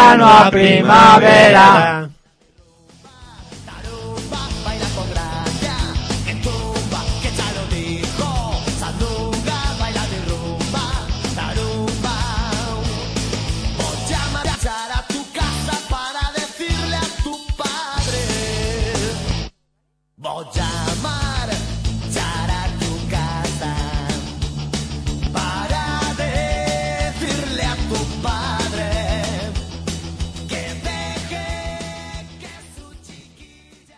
verano a primavera. Voy a marchar a tu casa para decirle a tu padre que deje que su chiquilla...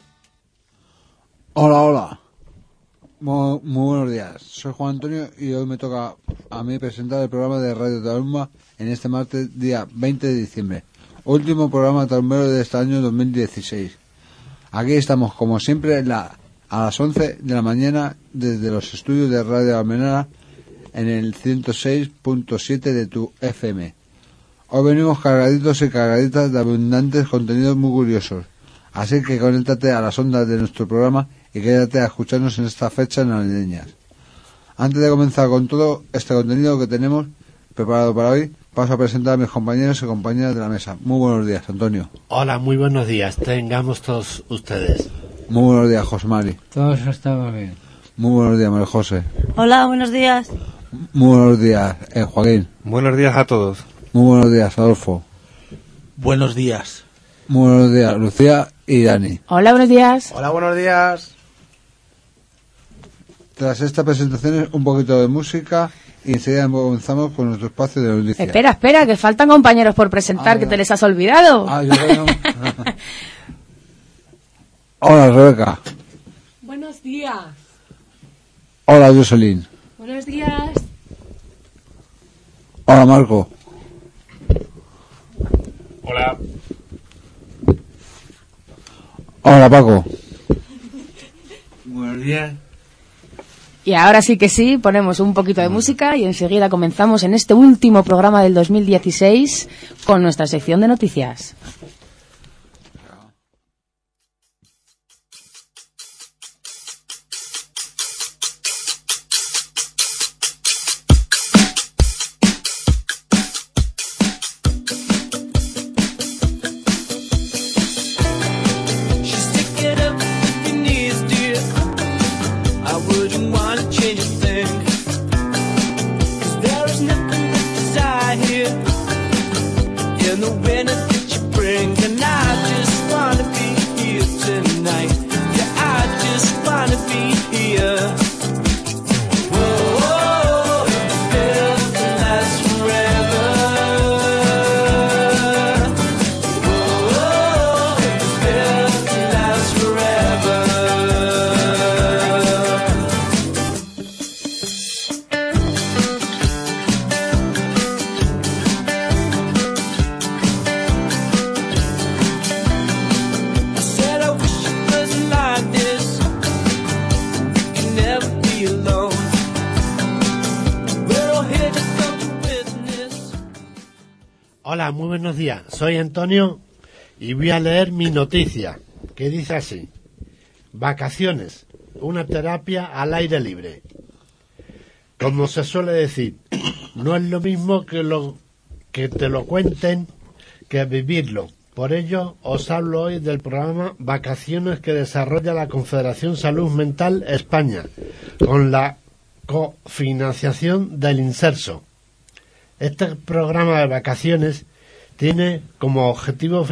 Hola. Muy buenos días. Soy Juan Antonio y hoy me toca a mí presentar el programa de Radio Tarumba en este martes, día 20 de diciembre. Último programa tarumbero de este año 2016. Aquí estamos, como siempre, a las 11 de la mañana desde los estudios de Radio Almenara en el 106.7 de tu FM. Hoy venimos cargaditos y cargaditas de abundantes contenidos muy curiosos. Así que conéctate a las ondas de nuestro programa y quédate a escucharnos en estas fechas navideñas. Antes de comenzar con todo este contenido que tenemos preparado para hoy, paso a presentar a mis compañeros y compañeras de la mesa. Muy buenos días, Antonio. Hola, muy buenos días. Tengamos todos ustedes. Muy buenos días, José Mari. Todos estamos bien. Muy buenos días, María José. Hola, buenos días. Muy buenos días, Joaquín. Buenos días a todos. Muy buenos días, Adolfo. Buenos días. Muy buenos días, Lucía y Dani. Hola, buenos días. Hola, buenos días. Tras esta presentación, un poquito de música y enseguida comenzamos con nuestro espacio de noticias. Espera, que faltan compañeros por presentar, que te les has olvidado. Yo creo. Hola, Rebeca. Buenos días. Hola, Jocelyn. Buenos días. Hola, Marco. Hola. Hola, Paco. Buenos días. Y ahora sí que sí, ponemos un poquito de música y enseguida comenzamos en este último programa del 2016 con nuestra sección de noticias. Hola, muy buenos días. Soy Antonio y voy a leer mi noticia, que dice así: vacaciones, una terapia al aire libre. Como se suele decir, no es lo mismo que te lo cuenten que vivirlo. Por ello, os hablo hoy del programa Vacaciones que desarrolla la Confederación Salud Mental España, con la cofinanciación del Inserso. Este programa de vacaciones tiene como objetivo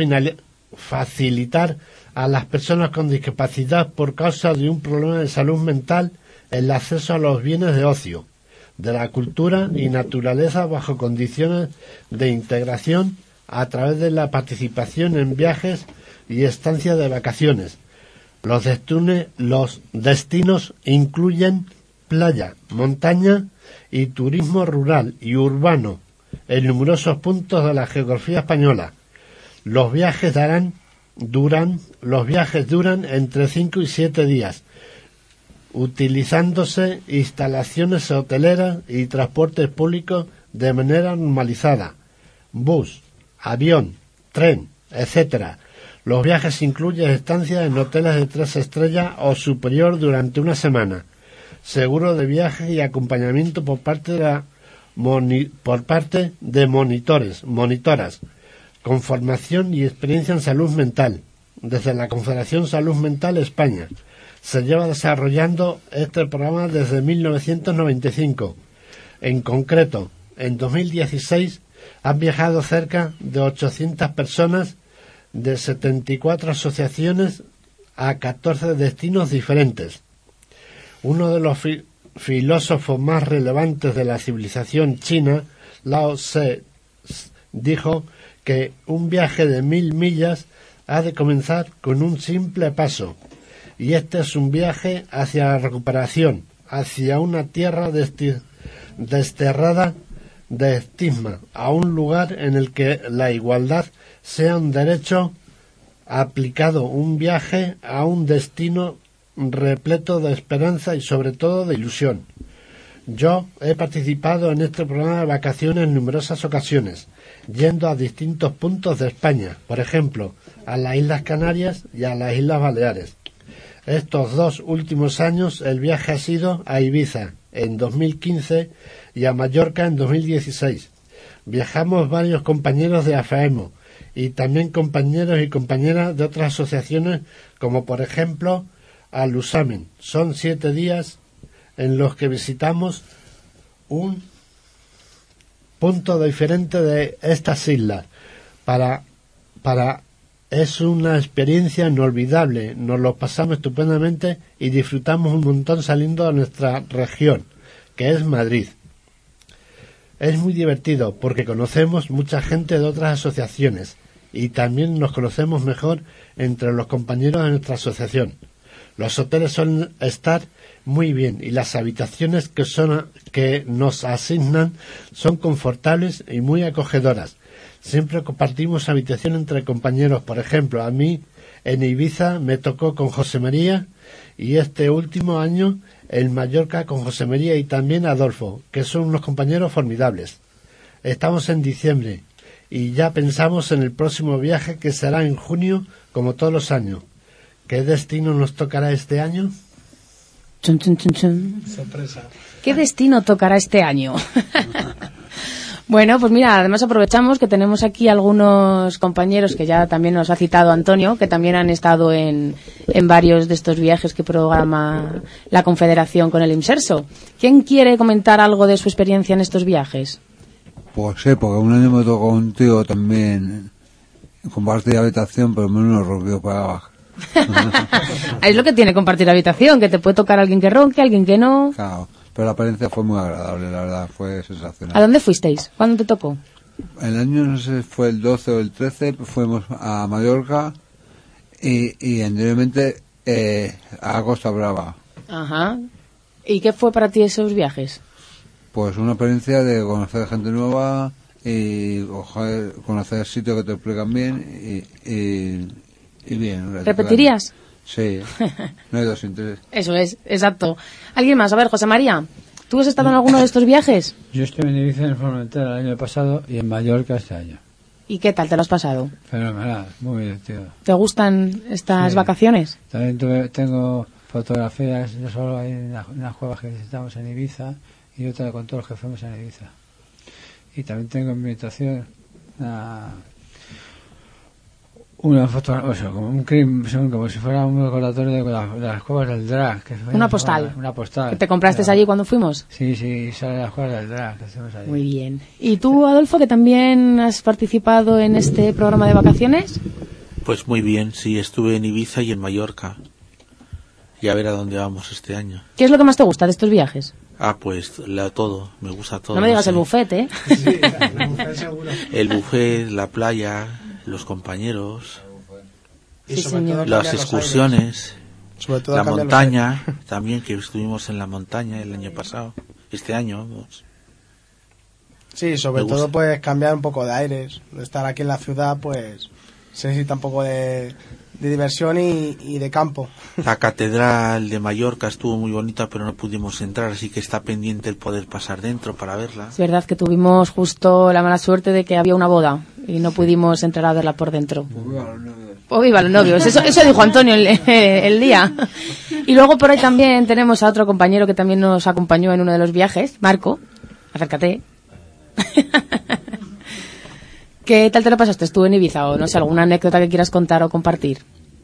facilitar a las personas con discapacidad por causa de un problema de salud mental el acceso a los bienes de ocio, de la cultura y naturaleza bajo condiciones de integración a través de la participación en viajes y estancias de vacaciones. Los destinos incluyen playa, montaña y turismo rural y urbano en numerosos puntos de la geografía española. Los viajes duran entre 5 y 7 días, utilizándose instalaciones hoteleras y transportes públicos de manera normalizada, bus, avión, tren, etc. Los viajes incluyen estancias en hoteles de 3 estrellas o superior durante una semana, seguro de viaje y acompañamiento por parte de monitoras. con formación y experiencia en salud mental, desde la Confederación Salud Mental España. Se lleva desarrollando este programa desde 1995. En concreto, en 2016 han viajado cerca de 800 personas de 74 asociaciones a 14 destinos diferentes. Uno de los filósofos más relevantes de la civilización china, Lao Tse, dijo que un viaje de 1000 millas ha de comenzar con un simple paso, y este es un viaje hacia la recuperación, hacia una tierra desterrada de estigma, a un lugar en el que la igualdad sea un derecho aplicado, un viaje a un destino repleto de esperanza y sobre todo de ilusión. Yo he participado en este programa de vacaciones en numerosas ocasiones, yendo a distintos puntos de España, por ejemplo, a las Islas Canarias y a las Islas Baleares. Estos 2 últimos años el viaje ha sido a Ibiza en 2015 y a Mallorca en 2016. Viajamos varios compañeros de AFAEMO y también compañeros y compañeras de otras asociaciones, como por ejemplo Alusamen. Son 7 días en los que visitamos un punto diferente de estas islas. Es una experiencia inolvidable, nos lo pasamos estupendamente y disfrutamos un montón saliendo de nuestra región, que es Madrid. Es muy divertido porque conocemos mucha gente de otras asociaciones y también nos conocemos mejor entre los compañeros de nuestra asociación. Los hoteles suelen estar muy bien y las habitaciones que nos asignan son confortables y muy acogedoras. Siempre compartimos habitación entre compañeros. Por ejemplo, a mí en Ibiza me tocó con José María y este último año en Mallorca con José María y también Adolfo, que son unos compañeros formidables. Estamos en diciembre y ya pensamos en el próximo viaje, que será en junio, como todos los años. ¿Qué destino nos tocará este año? Chun, chun, chun, chun. Sorpresa. ¿Qué destino tocará este año? Bueno, pues mira, además aprovechamos que tenemos aquí algunos compañeros que ya también nos ha citado Antonio, que también han estado en varios de estos viajes que programa la Confederación con el IMSERSO. ¿Quién quiere comentar algo de su experiencia en estos viajes? Pues sí, porque un año me tocó un tío también compartir habitación, pero menos ronquió para abajo. Es lo que tiene compartir habitación, que te puede tocar alguien que ronque, alguien que no. Claro, pero la experiencia fue muy agradable, la verdad, fue sensacional. ¿A dónde fuisteis? ¿Cuándo te tocó? El año, no sé, fue el 12 o el 13, fuimos a Mallorca y anteriormente a Costa Brava. Ajá. ¿Y qué fue para ti esos viajes? Pues una experiencia de conocer gente nueva y conocer sitios que te explican bien y bien. ¿Repetirías? Sí, no hay 2 sin 3. Eso es, exacto. ¿Alguien más? A ver, José María, ¿tú has estado en alguno de estos viajes? Yo estuve en Ibiza en Formentera el año pasado y en Mallorca este año. ¿Y qué tal te lo has pasado? Fenomenal, muy divertido. ¿Te gustan estas Sí. vacaciones? También tengo fotografías, no solo hay unas cuevas que visitamos en Ibiza y otra con todos los que fuimos en Ibiza. Y también tengo en mi habitación una foto, o sea, como si fuera un recordatorio de las cuevas del Drac. Una postal. Una postal. ¿Que te compraste allí cuando fuimos? Sí, sale las cuevas del Drac que hacemos allí. Muy bien. ¿Y tú, Adolfo, que también has participado en este programa de vacaciones? Pues muy bien, sí, estuve en Ibiza y en Mallorca. Y a ver a dónde vamos este año. ¿Qué es lo que más te gusta de estos viajes? Pues todo, me gusta todo. No me digas sé. el buffet, ¿eh? Sí, el buffet seguro. El buffet, la playa, los compañeros, Y Sí, sobre señor. todo las cambiar los excursiones, aires. Sobre todo la cambiar los montaña, también que estuvimos en la montaña el año pasado, este año. Vamos. Sí, sobre Me todo gusta. pues cambiar un poco de aires. Estar aquí en la ciudad pues se necesita un poco de diversión y de campo. La catedral de Mallorca estuvo muy bonita, pero no pudimos entrar, así que está pendiente el poder pasar dentro para verla. Es verdad que tuvimos justo la mala suerte de que había una boda y no pudimos entrar a verla por dentro. ¡Oh, viva los novios! Eso dijo Antonio el día. Y luego por ahí también tenemos a otro compañero que también nos acompañó en uno de los viajes, Marco. Acércate. ¿Qué tal te lo pasaste? ¿Estuvo en Ibiza o no sé, alguna anécdota que quieras contar o compartir?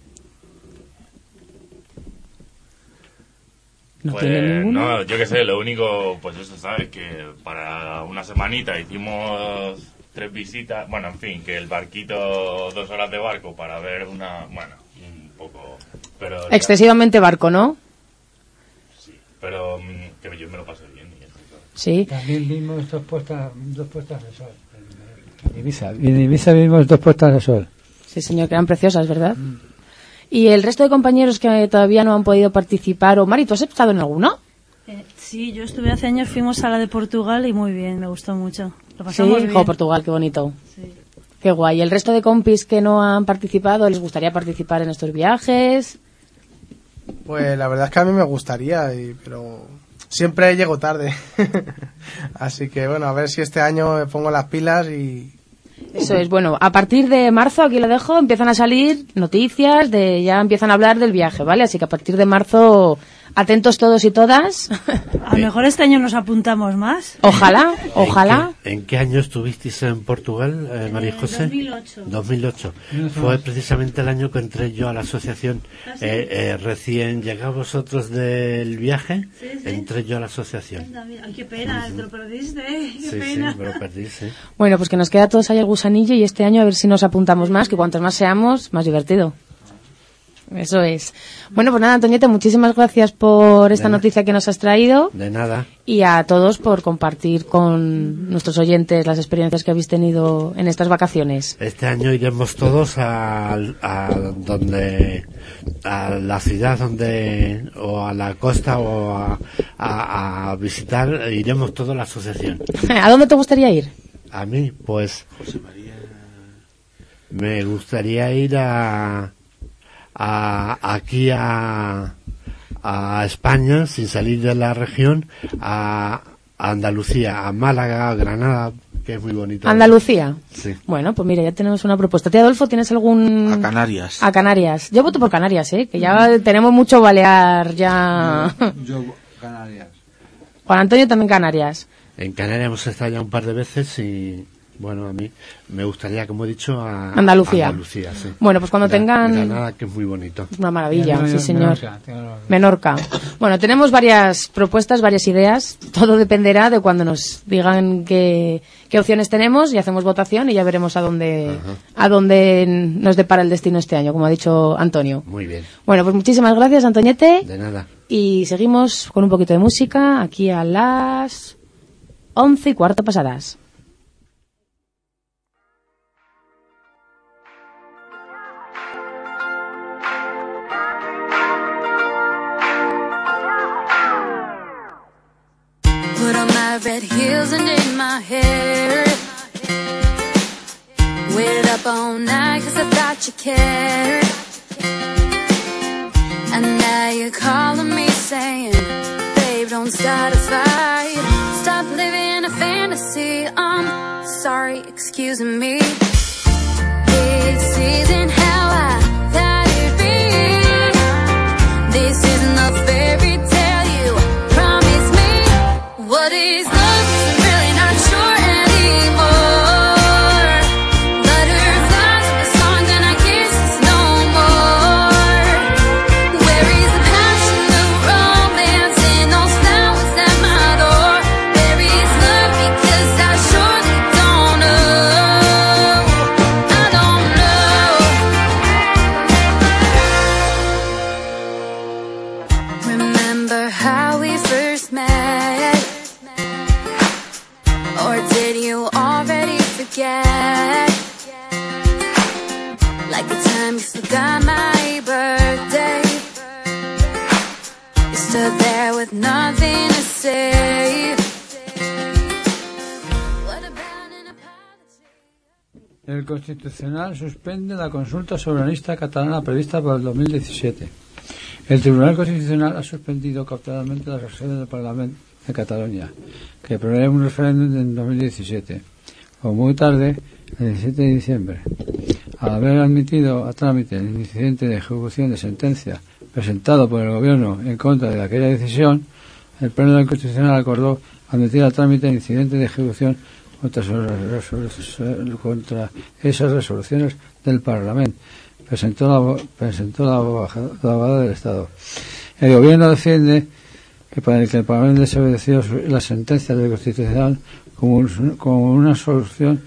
¿No Pues, tiene ninguna? no, yo qué sé, lo único, pues eso, ¿sabes? Que para una semanita hicimos 3 visitas, bueno, en fin, que el barquito, 2 horas de barco para ver un poco... Pero Excesivamente barco, ¿no? Sí, pero que yo me lo pasé bien. Y eso, Sí. También vimos dos puestas de sol en Ibiza. Y en Ibiza vimos 2 puestas de sol. Sí, señor, que eran preciosas, ¿verdad? ¿Y el resto de compañeros que todavía no han podido participar? O Mari, ¿tú has estado en alguno? Sí, yo estuve hace años, fuimos a la de Portugal y muy bien, me gustó mucho. Lo Sí, pasamos bien. Portugal, qué bonito. Sí. Qué guay. ¿Y el resto de compis que no han participado, les gustaría participar en estos viajes? Pues la verdad es que a mí me gustaría, pero siempre llego tarde. Así que bueno, a ver si este año me pongo las pilas y... Eso es, bueno, a partir de marzo, aquí lo dejo, empiezan a salir noticias, ya empiezan a hablar del viaje, ¿vale? Así que a partir de marzo, atentos todos y todas. A lo mejor este año nos apuntamos más. Ojalá, ojalá. ¿En qué año estuvisteis en Portugal, María José? 2008. 2008. Fue precisamente el año que entré yo a la asociación. ¿Ah, sí? Recién llegados vosotros del viaje, Sí, sí. entré yo a la asociación. Ay, qué pena, te lo perdiste, qué Sí, pena. sí, me lo perdí, sí. Bueno, pues que nos queda a todos ahí el gusanillo y este año a ver si nos apuntamos más, que cuantos más seamos, más divertido. Eso es. Bueno, pues nada, Antoñete, muchísimas gracias por esta noticia que nos has traído De nada. y a todos por compartir con nuestros oyentes las experiencias que habéis tenido en estas vacaciones. Este año iremos todos a la ciudad o a la costa o a visitar, iremos todos a la asociación. ¿A dónde te gustaría ir? A mí, pues, me gustaría ir aquí a España, sin salir de la región, a Andalucía, a Málaga, a Granada, que es muy bonito. ¿Andalucía? Sí. Bueno, pues mira, ya tenemos una propuesta. Tía Adolfo, ¿tienes algún...? A Canarias. A Canarias. Yo voto por Canarias, que ya tenemos mucho balear ya. Yo, Canarias. Juan Antonio también Canarias. En Canarias hemos estado ya un par de veces y, bueno, a mí me gustaría, como he dicho, a Andalucía. Andalucía, sí. Bueno, pues cuando tengan... Granada, que es muy bonito. Una maravilla, sí señor. Menorca. Menorca. Bueno, tenemos varias propuestas, varias ideas. Todo dependerá de cuando nos digan qué opciones tenemos y hacemos votación y ya veremos a dónde nos depara el destino este año, como ha dicho Antonio. Muy bien. Bueno, pues muchísimas gracias, Antoñete. De nada. Y seguimos con un poquito de música aquí a las 11:15 pasadas. Put on my red heels and in my hair. Waited up all night 'cause I thought you cared. And now you're calling me saying, babe, don't start a fight. Stop living a fantasy. I'm sorry, excuse me. This isn't how I thought it'd be. This isn't a fairy tale, you promised me. What is love? 'Cause I'm really not sure anymore. Butterflies on the song and I guess it's no more. Where is the passion, the romance, and those flowers at my door? Where is love? Because I surely don't know. I don't know. Remember how we first met? Or did you already forget? Like the time you forgot my birthday. You stood there with nothing to say. What about an apology? El Constitucional suspende la consulta soberanista catalana prevista para el 2017. El Tribunal Constitucional ha suspendido cautelarmente las resoluciones del Parlamento de Cataluña, que prevé un referéndum en 2017, o muy tarde, el 17 de diciembre. Al haber admitido a trámite el incidente de ejecución de sentencia presentado por el Gobierno en contra de aquella decisión, el Pleno del Constitucional acordó admitir a trámite el incidente de ejecución contra esas resoluciones del Parlamento. Presentó la abogada del Estado. El gobierno defiende que para el Parlamento desobedeció la sentencia del Constitucional como una resolución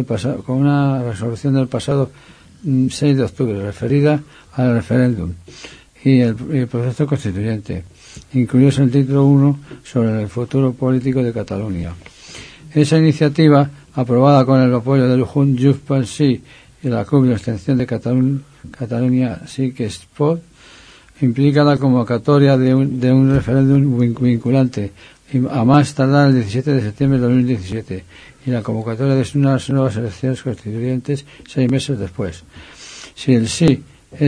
del pasado 6 de octubre referida al referéndum y el proceso constituyente, incluidos en el título 1 sobre el futuro político de Cataluña. Esa iniciativa, aprobada con el apoyo del Junts pel Sí y la CUP de extensión de Cataluña Sí que es pot, implica la convocatoria de un referéndum vinculante a más tardar el 17 de septiembre de 2017 y la convocatoria de unas nuevas elecciones constituyentes 6 meses después. Si el sí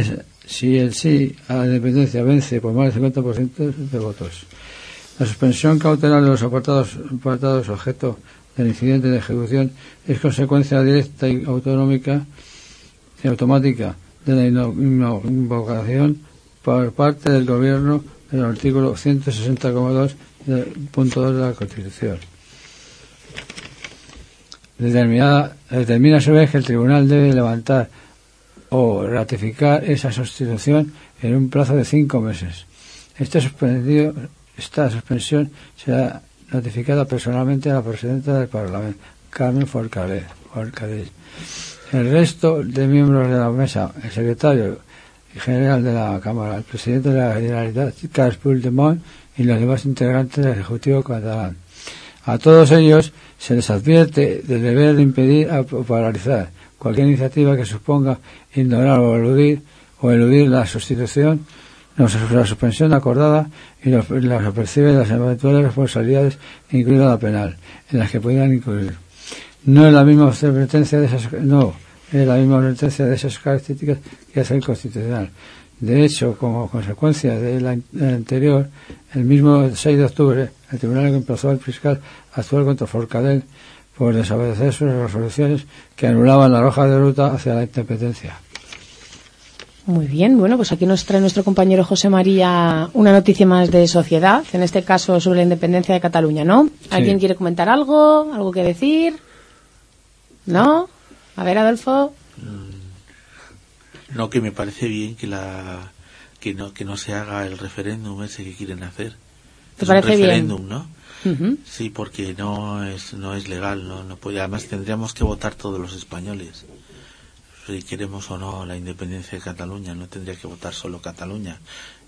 a la independencia vence por más del 50% de votos. La suspensión cautelar de los apartados objeto del incidente de ejecución es consecuencia directa y automática de la invocación por parte del Gobierno del artículo 160,2 del punto 2 de la Constitución. Determina a su vez que el Tribunal debe levantar o ratificar esa sustitución en un plazo de 5 meses. Esta suspensión será notificada personalmente a la presidenta del Parlamento, Carmen Forcadell. El resto de miembros de la mesa, el secretario general de la Cámara, el presidente de la Generalitat, Carles Puigdemont, y los demás integrantes del Ejecutivo catalán. A todos ellos se les advierte del deber de impedir o paralizar cualquier iniciativa que suponga ignorar o eludir la sustitución, la suspensión acordada y los percibe las eventuales responsabilidades, incluida la penal, en las que pudieran incluir. No es la misma advertencia de esas características que hace el Constitucional. De hecho, como consecuencia de la anterior, el mismo 6 de octubre, el tribunal emplazó al fiscal actual contra Forcadell por desobedecer sus resoluciones que anulaban la hoja de ruta hacia la independencia. Muy bien, bueno, pues aquí nos trae nuestro compañero José María una noticia más de sociedad, en este caso sobre la independencia de Cataluña, ¿no? ¿Alguien quiere comentar algo? ¿Algo que decir? ¿No? A ver, Adolfo. No, que me parece bien que no se haga el referéndum ese que quieren hacer. ¿Te parece bien? Referéndum, ¿no? Uh-huh. Sí, porque no es legal, no puede. Además tendríamos que votar todos los españoles, si queremos o no la independencia de Cataluña. No tendría que votar solo Cataluña.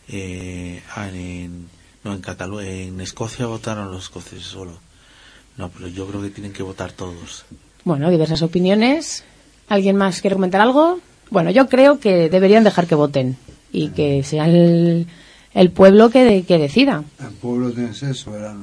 En Escocia votaron los escoceses solo. No, pero yo creo que tienen que votar todos. Bueno, diversas opiniones. ¿Alguien más quiere comentar algo? Bueno, yo creo que deberían dejar que voten y que sea el pueblo que decida. El pueblo tiene que ser soberano.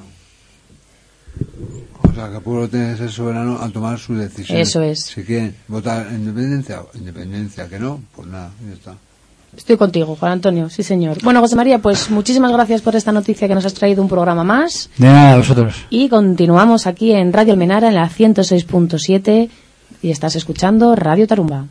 O sea, que el pueblo tiene que ser soberano al tomar su decisión. Eso es. Si quieren votar independencia, que no, pues nada, ya está. Estoy contigo, Juan Antonio, sí señor. Bueno, José María, pues muchísimas gracias por esta noticia que nos has traído, un programa más. De nada, a vosotros. Y continuamos aquí en Radio Almenara, en la 106.7, y estás escuchando Radio Tarumba.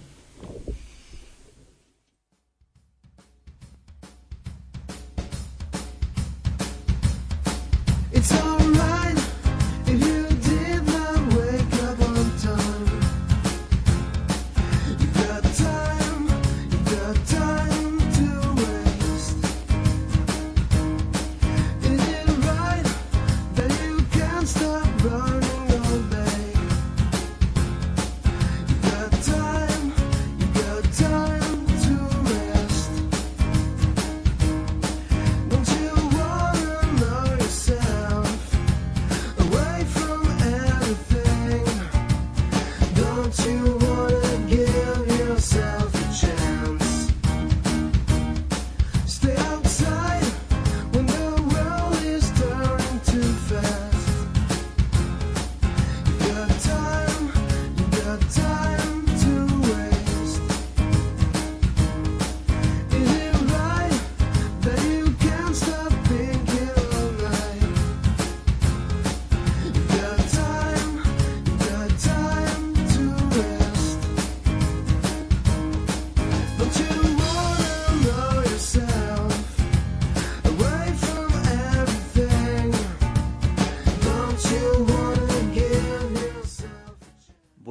Time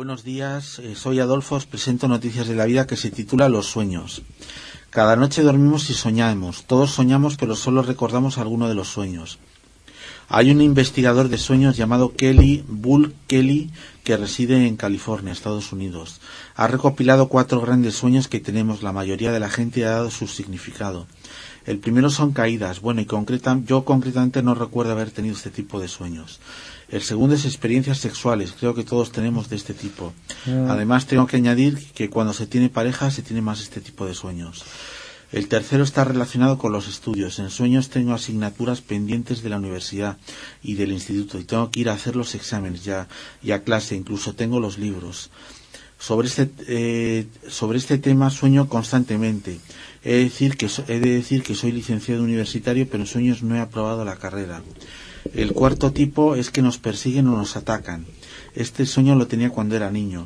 Buenos días, soy Adolfo, os presento Noticias de la Vida que se titula Los sueños. Cada noche dormimos y soñamos. Todos soñamos, pero solo recordamos alguno de los sueños. Hay un investigador de sueños llamado Bull Kelly, que reside en California, Estados Unidos. Ha recopilado 4 grandes sueños que tenemos. La mayoría de la gente ha dado su significado. El primero son caídas. Bueno, yo concretamente no recuerdo haber tenido este tipo de sueños. El segundo es experiencias sexuales. Creo que todos tenemos de este tipo. Además, tengo que añadir que cuando se tiene pareja se tiene más este tipo de sueños. El tercero está relacionado con los estudios. En sueños tengo asignaturas pendientes de la universidad y del instituto y tengo que ir a hacer los exámenes y a clase. Incluso tengo los libros. Sobre este tema sueño constantemente. He de decir que soy licenciado universitario, pero en sueños no he aprobado la carrera. El cuarto tipo es que nos persiguen o nos atacan. Este sueño lo tenía cuando era niño.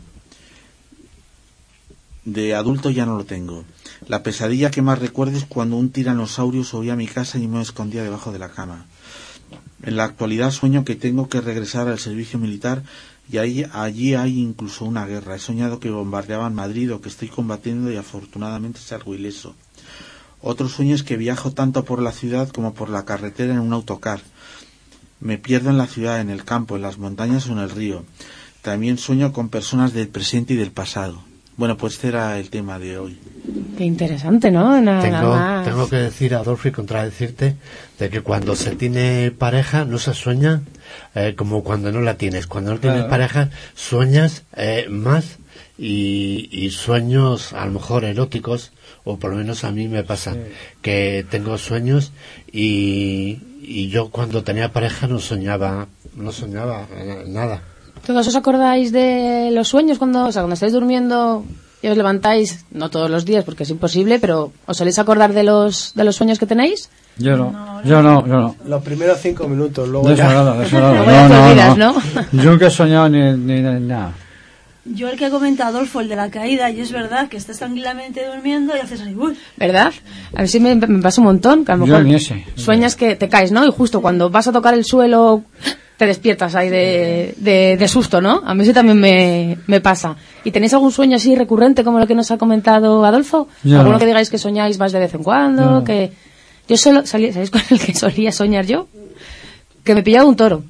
De adulto ya no lo tengo. La pesadilla que más recuerdo es cuando un tiranosaurio subía a mi casa y me escondía debajo de la cama. En la actualidad sueño que tengo que regresar al servicio militar y allí hay incluso una guerra. He soñado que bombardeaban Madrid o que estoy combatiendo y afortunadamente salgo ileso. Otro sueño es que viajo tanto por la ciudad como por la carretera en un autocar. Me pierdo en la ciudad, en el campo, en las montañas o en el río. También sueño con personas del presente y del pasado. Bueno, pues este era el tema de hoy. Qué interesante, ¿no? Tengo que decir, Adolfo, y contradecirte, de que cuando se tiene pareja no se sueña como cuando no la tienes. Cuando no tienes pareja sueñas más y sueños a lo mejor eróticos, o por lo menos a mí me pasa, que tengo sueños y yo cuando tenía pareja no soñaba nada. ¿Todos os acordáis de los sueños cuando estáis durmiendo y os levantáis? No todos los días porque es imposible, pero ¿os soléis acordar de los sueños que tenéis? Yo no. Los primeros 5 minutos, luego De ya... eso nada. Luego ya te olvidas, ¿no? Yo nunca he soñado ni nada. Yo el que comenta Adolfo, el de la caída, y es verdad que estás tranquilamente durmiendo y haces así, uy. ¿Verdad? A mí sí me pasa un montón, que a lo mejor sueñas que te caes, ¿no? Y justo cuando vas a tocar el suelo te despiertas ahí de susto, ¿no? A mí sí también me pasa. ¿Y tenéis algún sueño así recurrente como lo que nos ha comentado Adolfo? ¿Alguno que digáis que soñáis más de vez en cuando? Que yo ¿sabéis cuál es el que solía soñar yo? Que me pillaba un toro.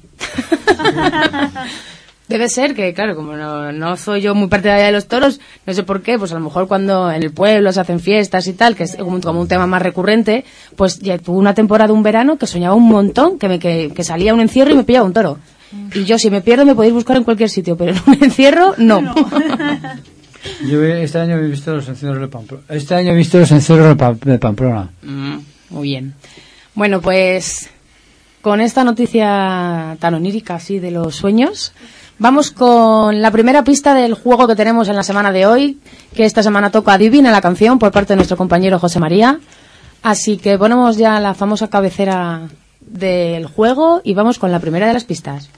Debe ser que, claro, como no soy yo muy partidaria de los toros, no sé por qué, pues a lo mejor cuando en el pueblo se hacen fiestas y tal, que es como un tema más recurrente, pues ya tuve una temporada, un verano, que soñaba un montón, que salía a un encierro y me pillaba un toro. Y yo, si me pierdo, me podéis buscar en cualquier sitio, pero en un encierro, no. Yo este año he visto los encierros de Pamplona. Muy bien. Bueno, pues con esta noticia tan onírica así de los sueños, vamos con la primera pista del juego que tenemos en la semana de hoy, que esta semana toca Adivina la canción por parte de nuestro compañero José María. Así que ponemos ya la famosa cabecera del juego y vamos con la primera de las pistas.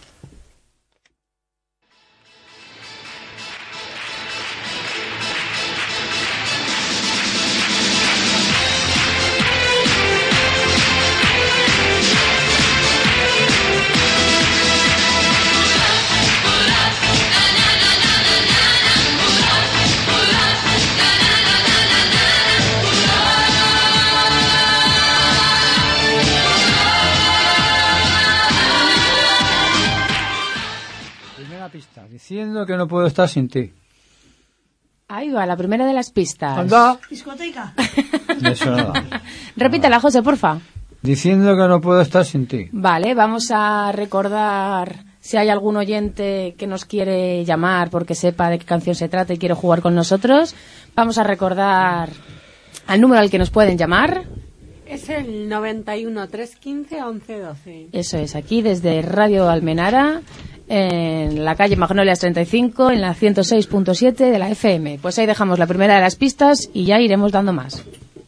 Diciendo que no puedo estar sin ti. Ahí va, la primera de las pistas. ¿Anda? Discoteca. Eso nada. Repítela, José, porfa. Diciendo que no puedo estar sin ti. Vale, vamos a recordar si hay algún oyente que nos quiere llamar porque sepa de qué canción se trata y quiere jugar con nosotros. Vamos a recordar al número al que nos pueden llamar. Es el 91 315 1112. Eso es, aquí desde Radio Almenara, en la calle Magnolias 35, en la 106.7 de la FM. Pues ahí dejamos la primera de las pistas y ya iremos dando más.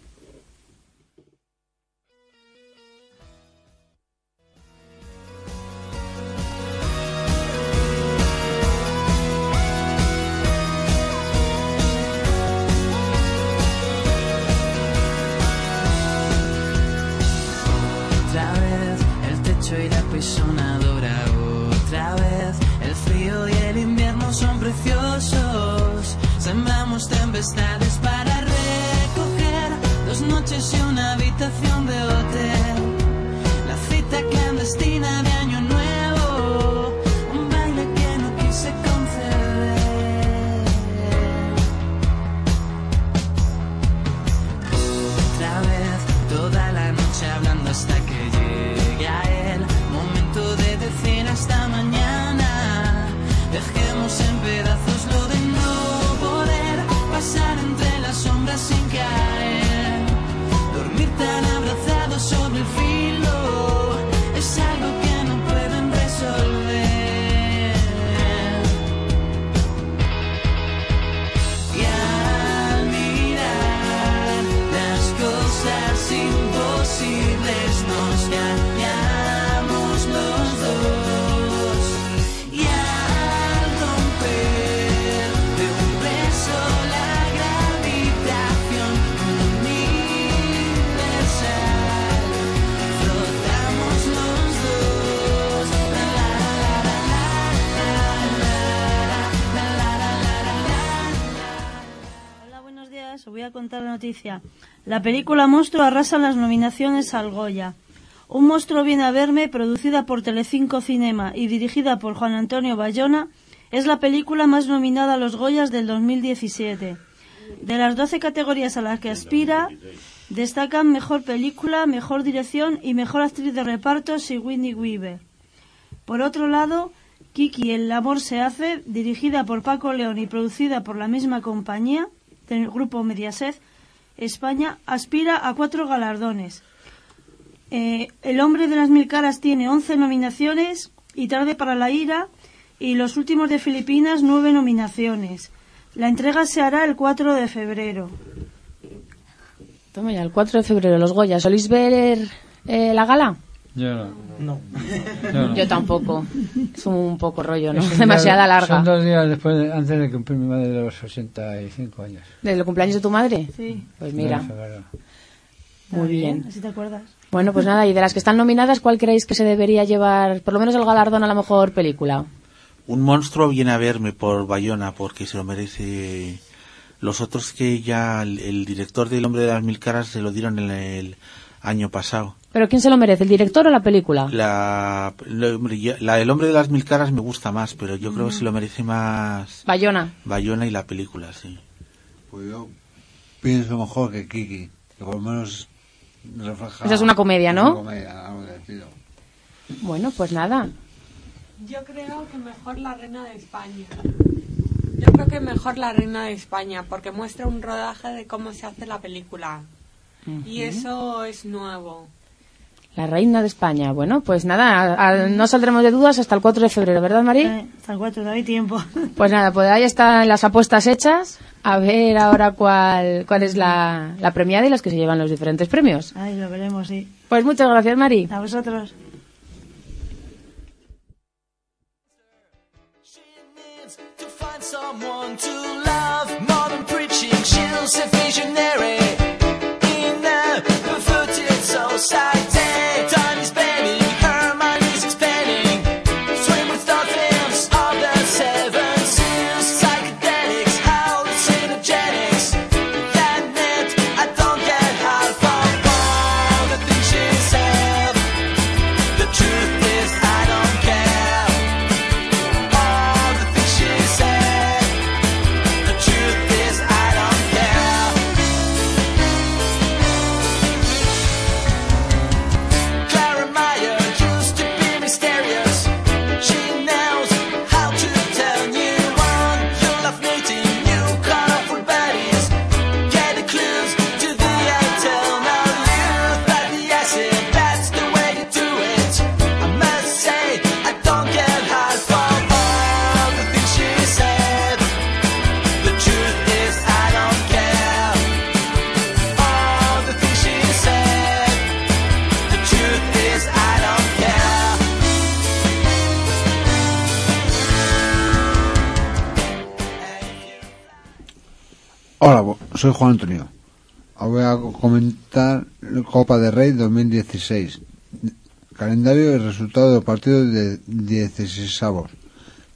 Otra vez el techo y la pisonadora, otra vez el frío y el invierno son preciosos. Sembramos tempestades para recoger 2 noches y una habitación de hotel. La cita clandestina de Año Nuevo, un baile que no quise conceder. Otra vez, toda la noche hablando hasta que llegue a él. Momento de decir hasta mañana. Dejemos en pedazos lo de no poder pasar entre las sombras sin caer. Dormir tan abrazados sobre el filo es algo que no pueden resolver. Y al mirar las cosas imposibles nos callamos los dos. Y al romper de un beso la gravitación universal, flotamos los dos. La, la, la, la, la, la. Hola, buenos días. Os voy a contar la noticia. La película Monstruo arrasa las nominaciones al Goya. Un monstruo viene a verme, producida por Telecinco Cinema y dirigida por Juan Antonio Bayona, es la película más nominada a los Goyas del 2017. De las 12 categorías a las que aspira, destacan Mejor Película, Mejor Dirección y Mejor Actriz de Reparto Sigourney Weaver. Por otro lado, Kiki, El amor se hace, dirigida por Paco León y producida por la misma compañía, del grupo Mediaset España, aspira a 4 galardones. El hombre de las 1000 caras tiene 11 nominaciones y Tarde para la ira y Los últimos de Filipinas 9 nominaciones. La entrega se hará el 4 de febrero. Toma ya, el 4 de febrero, los Goya. ¿Soléis ver la gala? Yo no. Yo tampoco. Es un poco rollo, ¿no? Es Demasiada larga. Son 2 días después, antes de cumplir mi madre de los 85 años. ¿Del cumpleaños de tu madre? Sí. Pues mira. Muy bien. Así te acuerdas. Bueno, pues nada, y de las que están nominadas, ¿cuál creéis que se debería llevar, por lo menos el galardón a la mejor película? Un monstruo viene a verme por Bayona, porque se lo merece. Los otros que ya el director del Hombre de las 1000 caras se lo dieron en el año pasado. ¿Pero quién se lo merece, el director o la película? El Hombre de las 1000 caras me gusta más, pero yo creo que se lo merece más Bayona y la película, sí. Pues yo pienso mejor que Kiki, que por lo menos refleja... Esa es una comedia, ¿no? Una comedia, algo divertido. Bueno, pues nada. Yo creo que mejor La Reina de España. Yo creo que mejor La Reina de España, porque muestra un rodaje de cómo se hace la película. Y eso es nuevo. La Reina de España. Bueno, pues nada, no saldremos de dudas hasta el 4 de febrero, ¿verdad, Mari? Hasta el 4, no hay tiempo. Pues nada, pues ahí están las apuestas hechas. A ver ahora cuál es la premiada y las que se llevan los diferentes premios. Ay, lo veremos, sí. Pues muchas gracias, Mari. A vosotros. Someone to love more than preaching. She's a visionary in a perverted society. Time is spending, her mind is expanding. Swim with dolphins of the 7 seas. Psychedelics, hallucinogenics. That net, I don't get half of all the things she said. The truth is I don't care. All the things she said. The truth is I don't care. Clara Meyer used to be mysterious. She knows how to turn you on. You love meeting new colorful bodies. Get the clues to the eternal youth. But the acid, that's the way to do it. I must say, I don't get half of all the things she said. The truth is I don't care. All the things she said. The truth is I don't care. Hola, soy Juan Antonio. Os voy a comentar la Copa del Rey 2016. Calendario y resultado del partido de 16avos.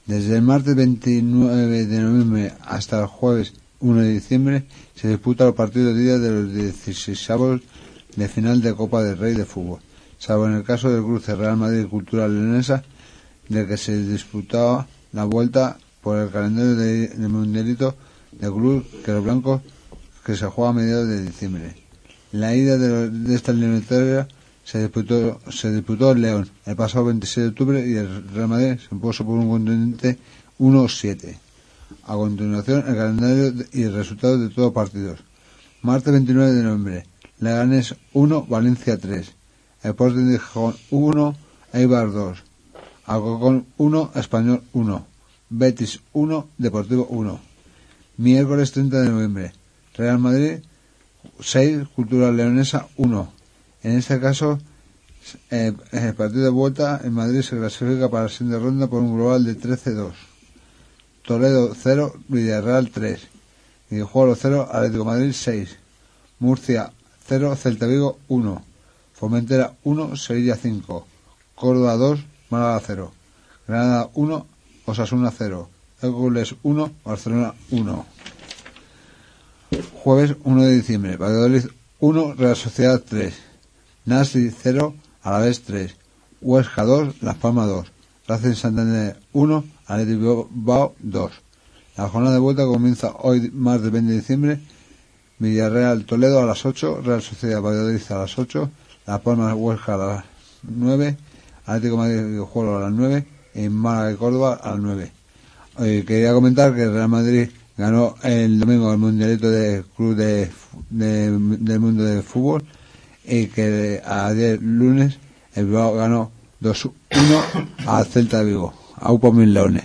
Desde el martes 29 de noviembre hasta el jueves 1 de diciembre se disputan los partidos de día de los 16avos de final de Copa del Rey de fútbol, salvo en el caso del cruce Real Madrid Cultural Leonesa, del que se disputaba la vuelta por el calendario del mundialito de club que los blancos, que se juega a mediados de diciembre. La ida de esta eliminatoria se disputó en León el pasado 26 de octubre y el Real Madrid se impuso por un contundente 1-7. A continuación, el calendario y resultados de todos los partidos. Martes 29 de noviembre, Leganés 1, Valencia 3, Sporting de Gijón 1, Eibar 2, Alcorcón 1, Español 1, Betis 1, Deportivo 1. Miércoles 30 de noviembre, Real Madrid 6, Cultural Leonesa 1. En este caso, en el partido de vuelta, el Madrid se clasifica para la siguiente ronda por un global de 13-2. Toledo 0, Villarreal 3. Guijuelo 0, Atlético de Madrid 6. Murcia 0, Celta Vigo 1. Formentera 1, Sevilla 5. Córdoba 2, Málaga 0. Granada 1, Osasuna 0. Hércules 1, Barcelona 1. Jueves 1 de diciembre, Valladolid 1, Real Sociedad 3. Nasi 0, Alavés 3, Huesca 2, Las Palmas 2, Racing Santander 1, Athletic Bilbao 2. La jornada de vuelta comienza hoy, martes 20 de diciembre, Villarreal Toledo a las 8, Real Sociedad Valladolid a las 8, Las Palmas Huesca a las 9, Atlético de Madrid Guijuelo a las 9 y Málaga y Córdoba a las 9. Quería comentar que el Real Madrid ganó el domingo el mundialito de club del mundo de fútbol y que ayer lunes el Bilbao ganó 2-1 al Celta de Vigo, a UPO 1000 Leones.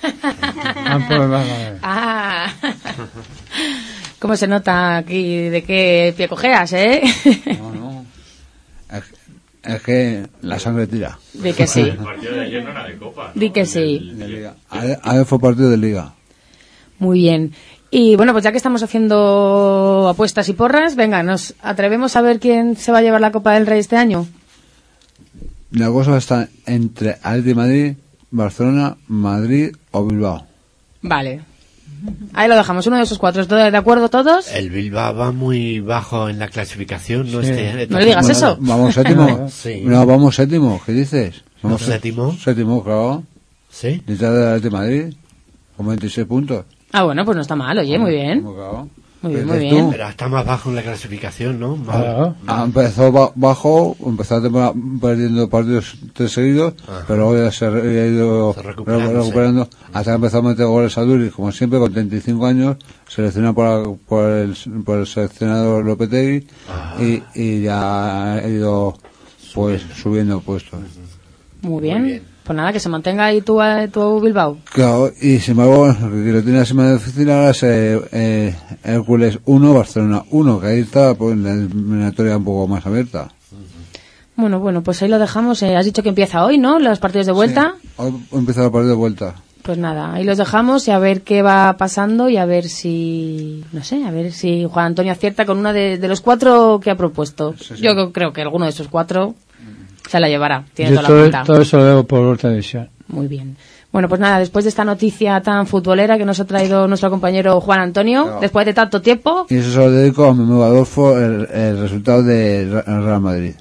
¿Cómo se nota aquí de qué pie cojeas, No. Es que la sangre tira. Di que sí. El partido de ayer no era de Copa, ¿no? Di que sí. De Liga. Ayer fue partido de Liga. Muy bien. Y bueno, pues ya que estamos haciendo apuestas y porras, venga, nos atrevemos a ver quién se va a llevar la Copa del Rey este año. La cosa está entre Atlético de Madrid, Barcelona, Madrid o Bilbao. Vale. Ahí lo dejamos, uno de esos cuatro. ¿Están de acuerdo todos? El Bilbao va muy bajo en la clasificación, ¿no? Sí. No le digas eso. Vamos séptimo. Sí. No, vamos séptimo. ¿Qué dices? ¿Vamos séptimo? Séptimo, claro. ¿Sí? Detrás del Atlético de Madrid, con 26 puntos. Ah, bueno, pues no está mal, oye, muy bien. Claro. Muy bien, muy bien. Pero está más bajo en la clasificación, ¿no? Empezó bajo, empezó la temporada perdiendo partidos 3 seguidos, pero luego ya se ha ido recuperando hasta que empezó a meter goles a Duri, como siempre, con 35 años, seleccionado por el seleccionador Lopetegui, y ya ha ido pues subiendo puestos. Muy bien. Pues nada, que se mantenga ahí tu Bilbao. Claro, y sin embargo, lo que lo tiene así más difícil ahora es Hércules 1, Barcelona 1, que ahí está pues, la eliminatoria un poco más abierta. Bueno, pues ahí lo dejamos. Has dicho que empieza hoy, ¿no? Los partidos de vuelta. Sí, hoy empieza el partido de vuelta. Pues nada, ahí los dejamos y a ver qué va pasando y a ver si, no sé, a ver si Juan Antonio acierta con uno de los cuatro que ha propuesto. Sí. Yo creo que alguno de esos cuatro se la llevará. Tiene Yo toda la pinta. todo eso lo veo por televisión. Muy bien. Bueno, pues nada, después de esta noticia tan futbolera que nos ha traído nuestro compañero Juan Antonio, claro, después de tanto tiempo... Y eso se lo dedico a mi amigo Adolfo, el resultado del Real Madrid.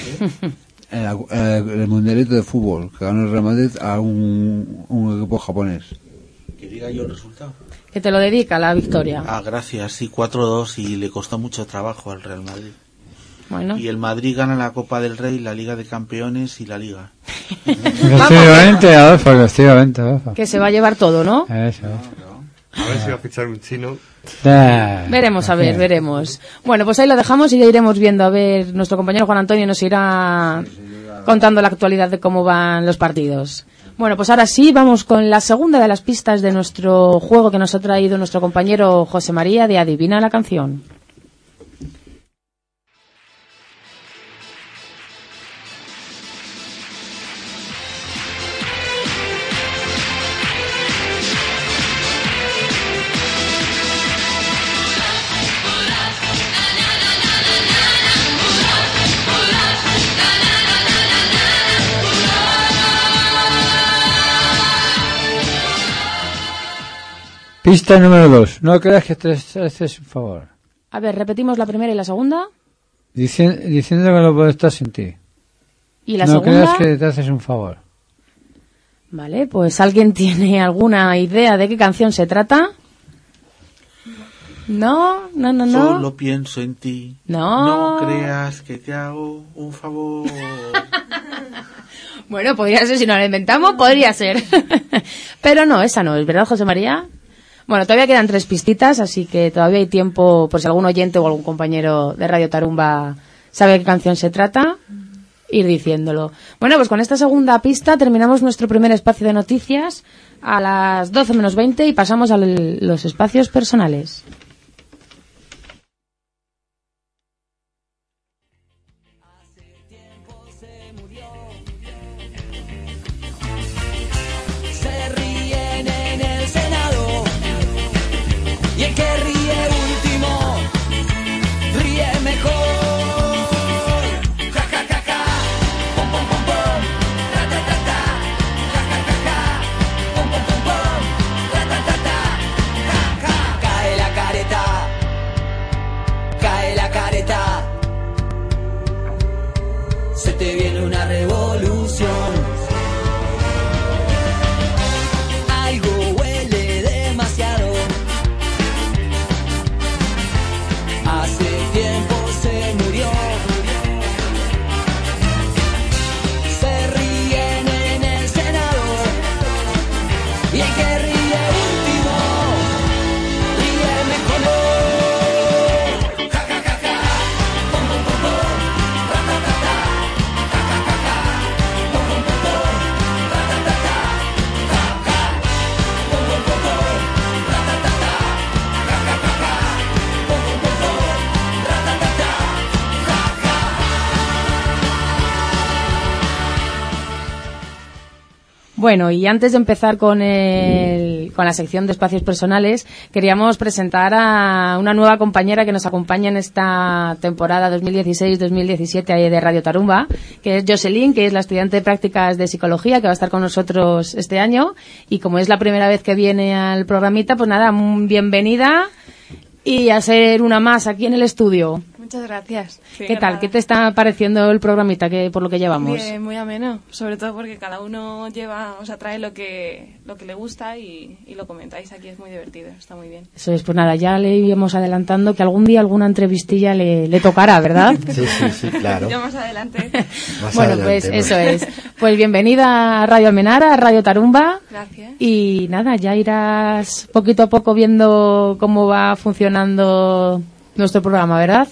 El mundialito de fútbol, que ganó el Real Madrid a un equipo japonés. Que diga yo el resultado. Que te lo dedica la victoria. Gracias, sí, 4-2 y le costó mucho trabajo al Real Madrid. Bueno. Y el Madrid gana la Copa del Rey, la Liga de Campeones y la Liga. Efectivamente, Adolfo. Que se va a llevar todo, ¿no? Eso. A ver si va a fichar un chino. Veremos, veremos. Bueno, pues ahí lo dejamos y ya iremos viendo. A ver, nuestro compañero Juan Antonio nos irá contando la actualidad de cómo van los partidos. Bueno, pues ahora sí, vamos con la segunda de las pistas de nuestro juego que nos ha traído nuestro compañero José María de Adivina la Canción. Pista número 2. No creas que te haces un favor. A ver, repetimos la primera y la segunda. Diciendo que lo puedes estar sin ti. ¿Y la no segunda? creas que te haces un favor. Vale, pues ¿alguien tiene alguna idea de qué canción se trata? No. Solo pienso en ti. No. No creas que te hago un favor. Bueno, podría ser, si no la inventamos, podría ser. Pero no, esa no es, ¿verdad, José María? Bueno, todavía quedan 3 pistitas, así que todavía hay tiempo, por si algún oyente o algún compañero de Radio Tarumba sabe de qué canción se trata, ir diciéndolo. Bueno, pues con esta segunda pista terminamos nuestro primer espacio de noticias a las 12 menos 20 y pasamos a los espacios personales. Se ríen en el Senado y el que ríe último ríe mejor. Ja ja ja ja, pom pom pom pom, ta ta ta ta, ja ja ja ja, pom pom pom pom, ta ta ta ta, ja ja. Cae la careta, cae la careta. Se te viene una revolución. Algo huele demasiado. Hace tiempo se murió. Se ríen en el Senado y el que ríe último ríe mejor. Ja ja ja ja, pom pom pom pom, ta ta ta ta, ja ja ja ja, pom pom pom pom, ta ta ta ta, ja ja, pom pom pom pom, ta ta ta ta, ja ja ja ja, pom pom pom pom, ta ta ta ta, ja ja. Bueno, y antes de empezar con la sección de espacios personales, queríamos presentar a una nueva compañera que nos acompaña en esta temporada 2016-2017 de Radio Tarumba, que es Jocelyn, que es la estudiante de prácticas de psicología, que va a estar con nosotros este año. Y como es la primera vez que viene al programita, pues nada, bienvenida y a ser una más aquí en el estudio. Muchas gracias. ¿Qué tal? ¿Qué te está pareciendo el programita por lo que llevamos? Bien, muy ameno, sobre todo porque cada uno trae lo que le gusta y lo comentáis aquí, es muy divertido, está muy bien. Eso es, pues nada, ya le íbamos adelantando que algún día alguna entrevistilla le tocará, ¿verdad? Sí, claro. Ya más adelante. Bueno, pues eso es. Pues bienvenida a Radio Almenara, a Radio Tarumba. Gracias. Y nada, ya irás poquito a poco viendo cómo va funcionando nuestro programa, ¿verdad?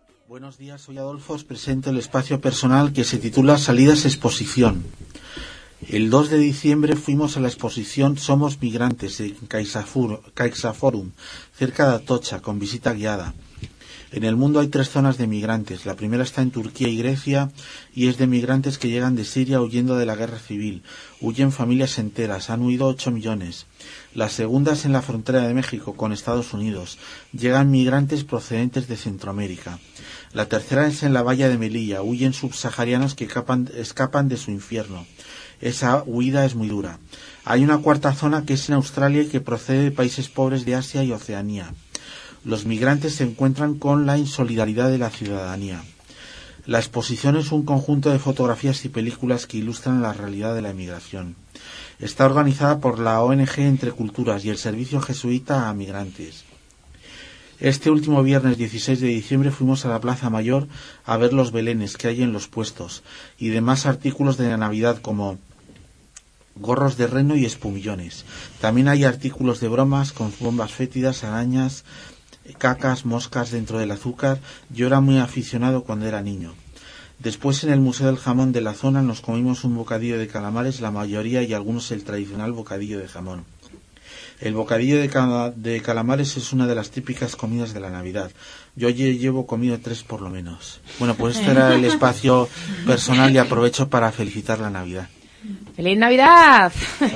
Soy Adolfo, os presento el espacio personal que se titula Salidas Exposición. El 2 de diciembre fuimos a la exposición Somos Migrantes en CaixaForum, cerca de Atocha, con visita guiada. En el mundo hay 3 zonas de migrantes. La primera está en Turquía y Grecia y es de migrantes que llegan de Siria huyendo de la guerra civil. Huyen familias enteras, han huido 8 millones. La segunda es en la frontera de México con Estados Unidos. Llegan migrantes procedentes de Centroamérica. La tercera es en la valla de Melilla. Huyen subsaharianos que escapan de su infierno. Esa huida es muy dura. Hay una cuarta zona que es en Australia y que procede de países pobres de Asia y Oceanía. Los migrantes se encuentran con la insolidaridad de la ciudadanía. La exposición es un conjunto de fotografías y películas que ilustran la realidad de la emigración. Está organizada por la ONG Entre Culturas y el Servicio Jesuita a Migrantes. Este último viernes 16 de diciembre fuimos a la Plaza Mayor a ver los belenes que hay en los puestos y demás artículos de la Navidad como gorros de reno y espumillones. También hay artículos de bromas con bombas fétidas, arañas, cacas, moscas dentro del azúcar. Yo era muy aficionado cuando era niño. Después en el Museo del Jamón de la zona nos comimos un bocadillo de calamares, la mayoría y algunos el tradicional bocadillo de jamón. El bocadillo de calamares es una de las típicas comidas de la Navidad. Yo llevo comido 3 por lo menos. Bueno, pues este era el espacio personal y aprovecho para felicitar la Navidad. ¡Feliz Navidad!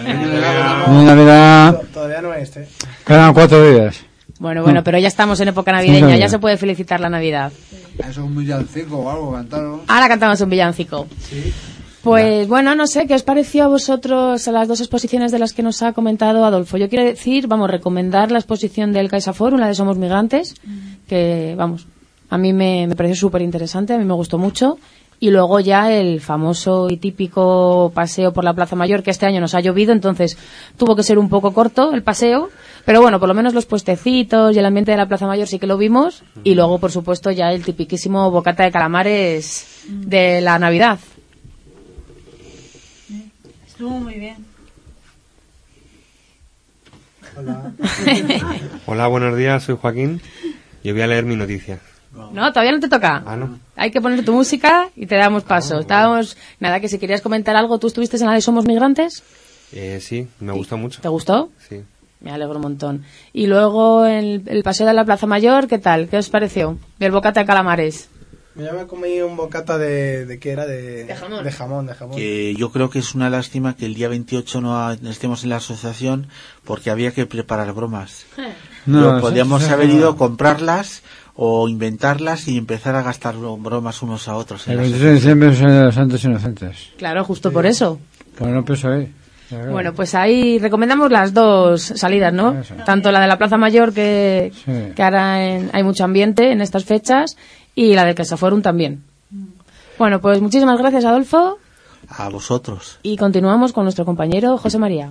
¡Feliz Navidad! Todavía no es, ¿eh? Quedan 4 días. Bueno, pero ya estamos en época navideña, ya se puede felicitar la Navidad. Eso es un villancico o algo, cantaron. Ahora cantamos un villancico. Sí. Pues bueno, no sé, ¿qué os pareció a vosotros a las 2 exposiciones de las que nos ha comentado Adolfo? Yo quiero decir, recomendar la exposición del CaixaForum, la de Somos Migrantes, que, a mí me pareció súper interesante, a mí me gustó mucho. Y luego ya el famoso y típico paseo por la Plaza Mayor, que este año nos ha llovido, entonces tuvo que ser un poco corto el paseo. Pero bueno, por lo menos los puestecitos y el ambiente de la Plaza Mayor sí que lo vimos. Y luego, por supuesto, ya el tipiquísimo bocata de calamares de la Navidad. Estuvo muy bien. Hola. Hola, buenos días, soy Joaquín. Yo voy a leer mi noticia. No, todavía no te toca. Ah, ¿no? Hay que poner tu música y te damos paso. Nada, que si querías comentar algo, ¿tú estuviste en la de Somos Migrantes? Sí, me gustó mucho. ¿Te gustó? Sí. Me alegro un montón. Y luego el paseo de la Plaza Mayor, ¿qué tal? ¿Qué os pareció? El bocata de calamares. Yo me comí un bocata de ¿qué era? De jamón. Que yo creo que es una lástima que el día 28 no estemos en la asociación porque había que preparar bromas. Podríamos haber ido a comprarlas o inventarlas y empezar a gastar bromas unos a otros. El 28 de diciembre es el de los Santos Inocentes. Claro, justo por eso. Pues no pienso ahí. Bueno, pues ahí recomendamos las 2 salidas, ¿no? Eso. Tanto la de la Plaza Mayor, que ahora hay mucho ambiente en estas fechas, y la del CaixaForum también. Bueno, pues muchísimas gracias, Adolfo. A vosotros. Y continuamos con nuestro compañero José María.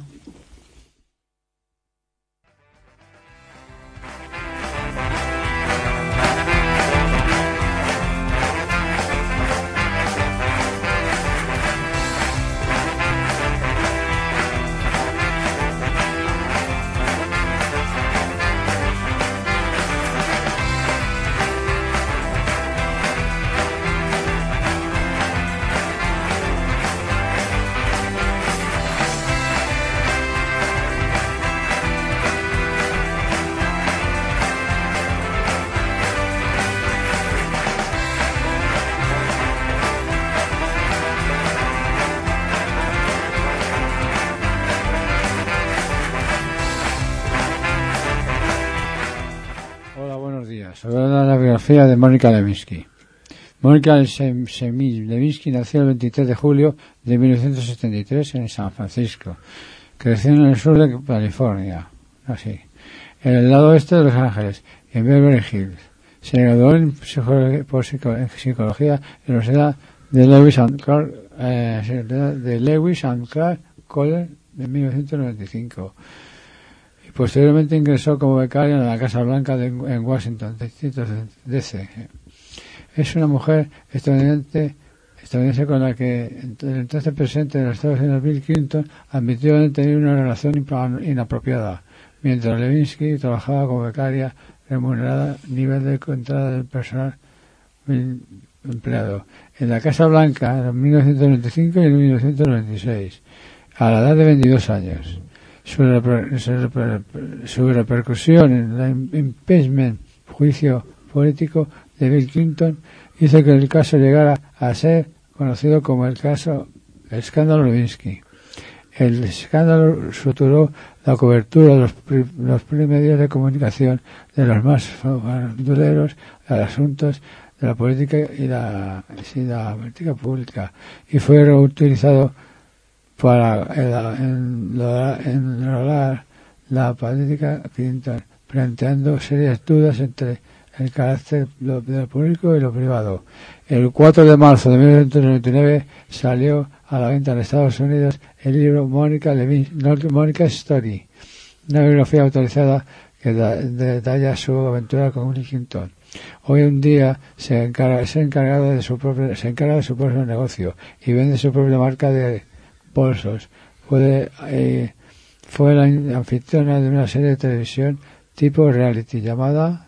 Sobre la biografía de Mónica Lewinsky. Mónica Lewinsky nació el 23 de julio de 1973 en San Francisco. Creció en el sur de California, en el lado oeste de Los Ángeles y en Beverly Hills. Se graduó en psicología en la Universidad de Lewis and Clark College en 1995. Posteriormente ingresó como becaria en la Casa Blanca en Washington, D.C. Es una mujer estadounidense con la que el entonces presidente de los Estados Unidos, Bill Clinton, admitió haber tenido una relación inapropiada, mientras Lewinsky trabajaba como becaria remunerada a nivel de entrada del personal empleado en la Casa Blanca en 1995 y en 1996, a la edad de 22 años. Su repercusión en el impeachment, juicio político de Bill Clinton, hizo que el caso llegara a ser conocido como el escándalo Levinsky. El escándalo suturó la cobertura de los medios de comunicación de los más faranduleros asuntos de la política y la política pública, y fue reutilizado para enrolar la política Clinton, planteando serias dudas entre el carácter de lo público y lo privado. El 4 de marzo de 1999 salió a la venta en Estados Unidos el libro Monica Story, una biografía autorizada que detalla su aventura con Bill Clinton. Hoy en día se encarga de su propio negocio y vende su propia marca de bolsos. Fue la anfitriona de una serie de televisión tipo reality llamada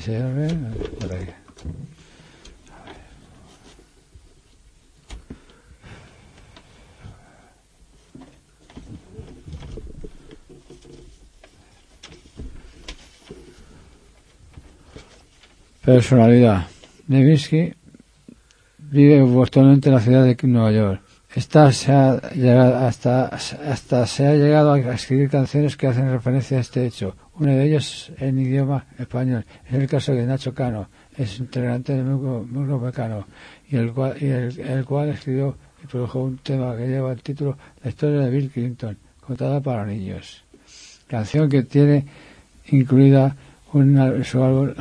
Personalidad. Levinsky vive actualmente en la ciudad de Nueva York. Se ha llegado a escribir canciones que hacen referencia a este hecho. Una de ellas en idioma español. Es el caso de Nacho Cano, es integrante del grupo Mecano, y el cual escribió y produjo un tema que lleva el título La historia de Bill Clinton, contada para niños. Canción que tiene incluida su álbum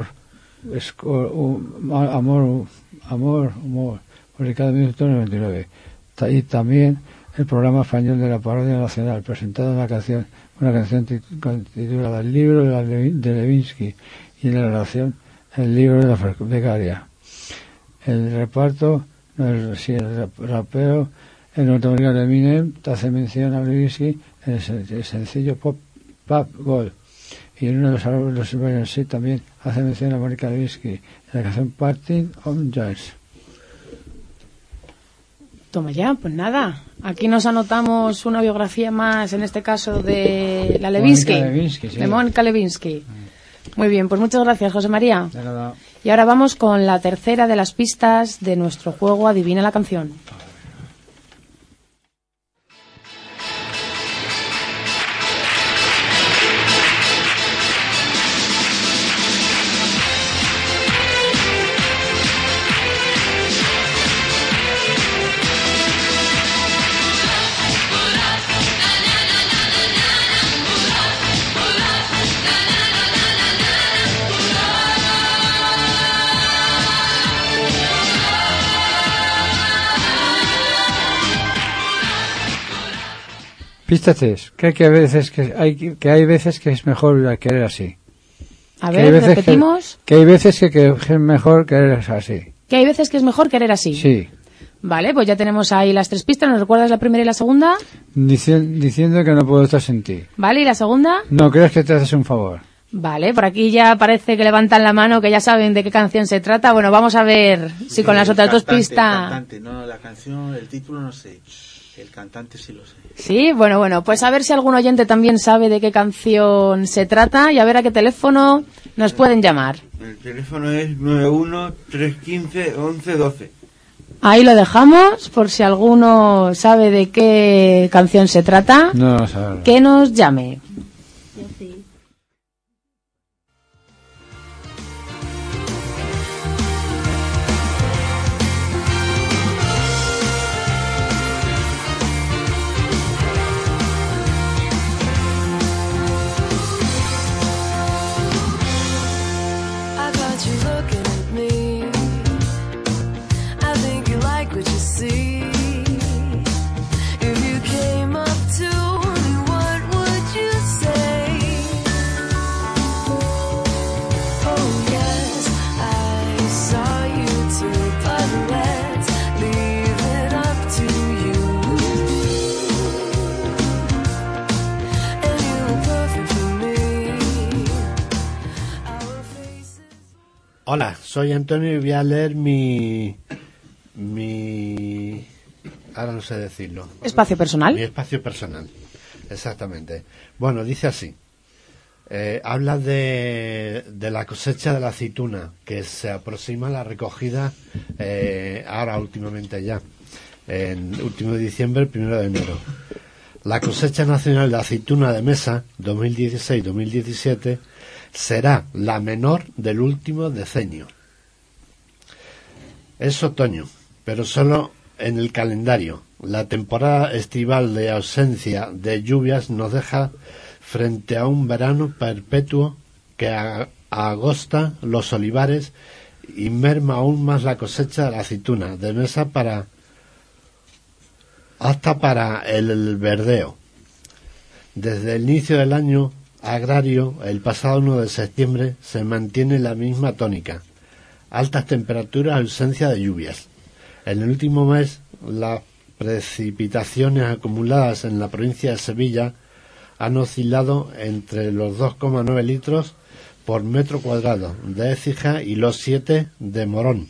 Amor, publicado en 1999. Y también el programa español de la parodia nacional, presentado una canción titulada El libro de Levinsky, y en la narración El libro de la becaria. El reparto, el rapero, el norteamericano Eminem hace mención a Levinsky en el sencillo Pop Gold, y en uno de los álbumes de Beyoncé también hace mención a Monica Lewinsky en la canción Party on Jazz. Toma ya, pues nada. Aquí nos anotamos una biografía más, en este caso de la Lewinsky, sí. De Mónica Lewinsky. Muy bien, pues muchas gracias, José María. De nada. Y ahora vamos con la tercera de las pistas de nuestro juego Adivina la canción. Pista 3. Creo que hay veces que es mejor querer así. A ver, repetimos. Que hay veces que es mejor querer así. Que hay veces que es mejor querer así. Sí. Vale, pues ya tenemos ahí las tres pistas. ¿Nos recuerdas la primera y la segunda? Diciendo que no puedo estar sin ti. Vale, ¿y la segunda? No creas que te haces un favor. Vale, por aquí ya parece que levantan la mano, que ya saben de qué canción se trata. Bueno, vamos a ver si con las otras dos pistas... El cantante, no la canción, el título no sé. El cantante sí lo sé. Sí, bueno, pues a ver si algún oyente también sabe de qué canción se trata y a ver a qué teléfono nos pueden llamar. El teléfono es 91-315-1112. Ahí lo dejamos, por si alguno sabe de qué canción se trata, no sabe. Que nos llame. Yo sí. soy Antonio y voy a leer mi ahora no sé decirlo. ¿Espacio personal? Mi espacio personal, exactamente. Bueno, dice así. Habla de la cosecha de la aceituna, que se aproxima a la recogida ahora últimamente ya, en último de diciembre, 1 de enero. La cosecha nacional de aceituna de mesa 2016-2017 será la menor del último decenio. Es otoño, pero solo en el calendario. La temporada estival de ausencia de lluvias nos deja frente a un verano perpetuo que agosta los olivares y merma aún más la cosecha de la aceituna de mesa hasta para el verdeo. Desde el inicio del año agrario, el pasado 1 de septiembre, se mantiene la misma tónica. Altas temperaturas, ausencia de lluvias. En el último mes, las precipitaciones acumuladas en la provincia de Sevilla han oscilado entre los 2,9 litros por metro cuadrado de Écija y los 7 de Morón,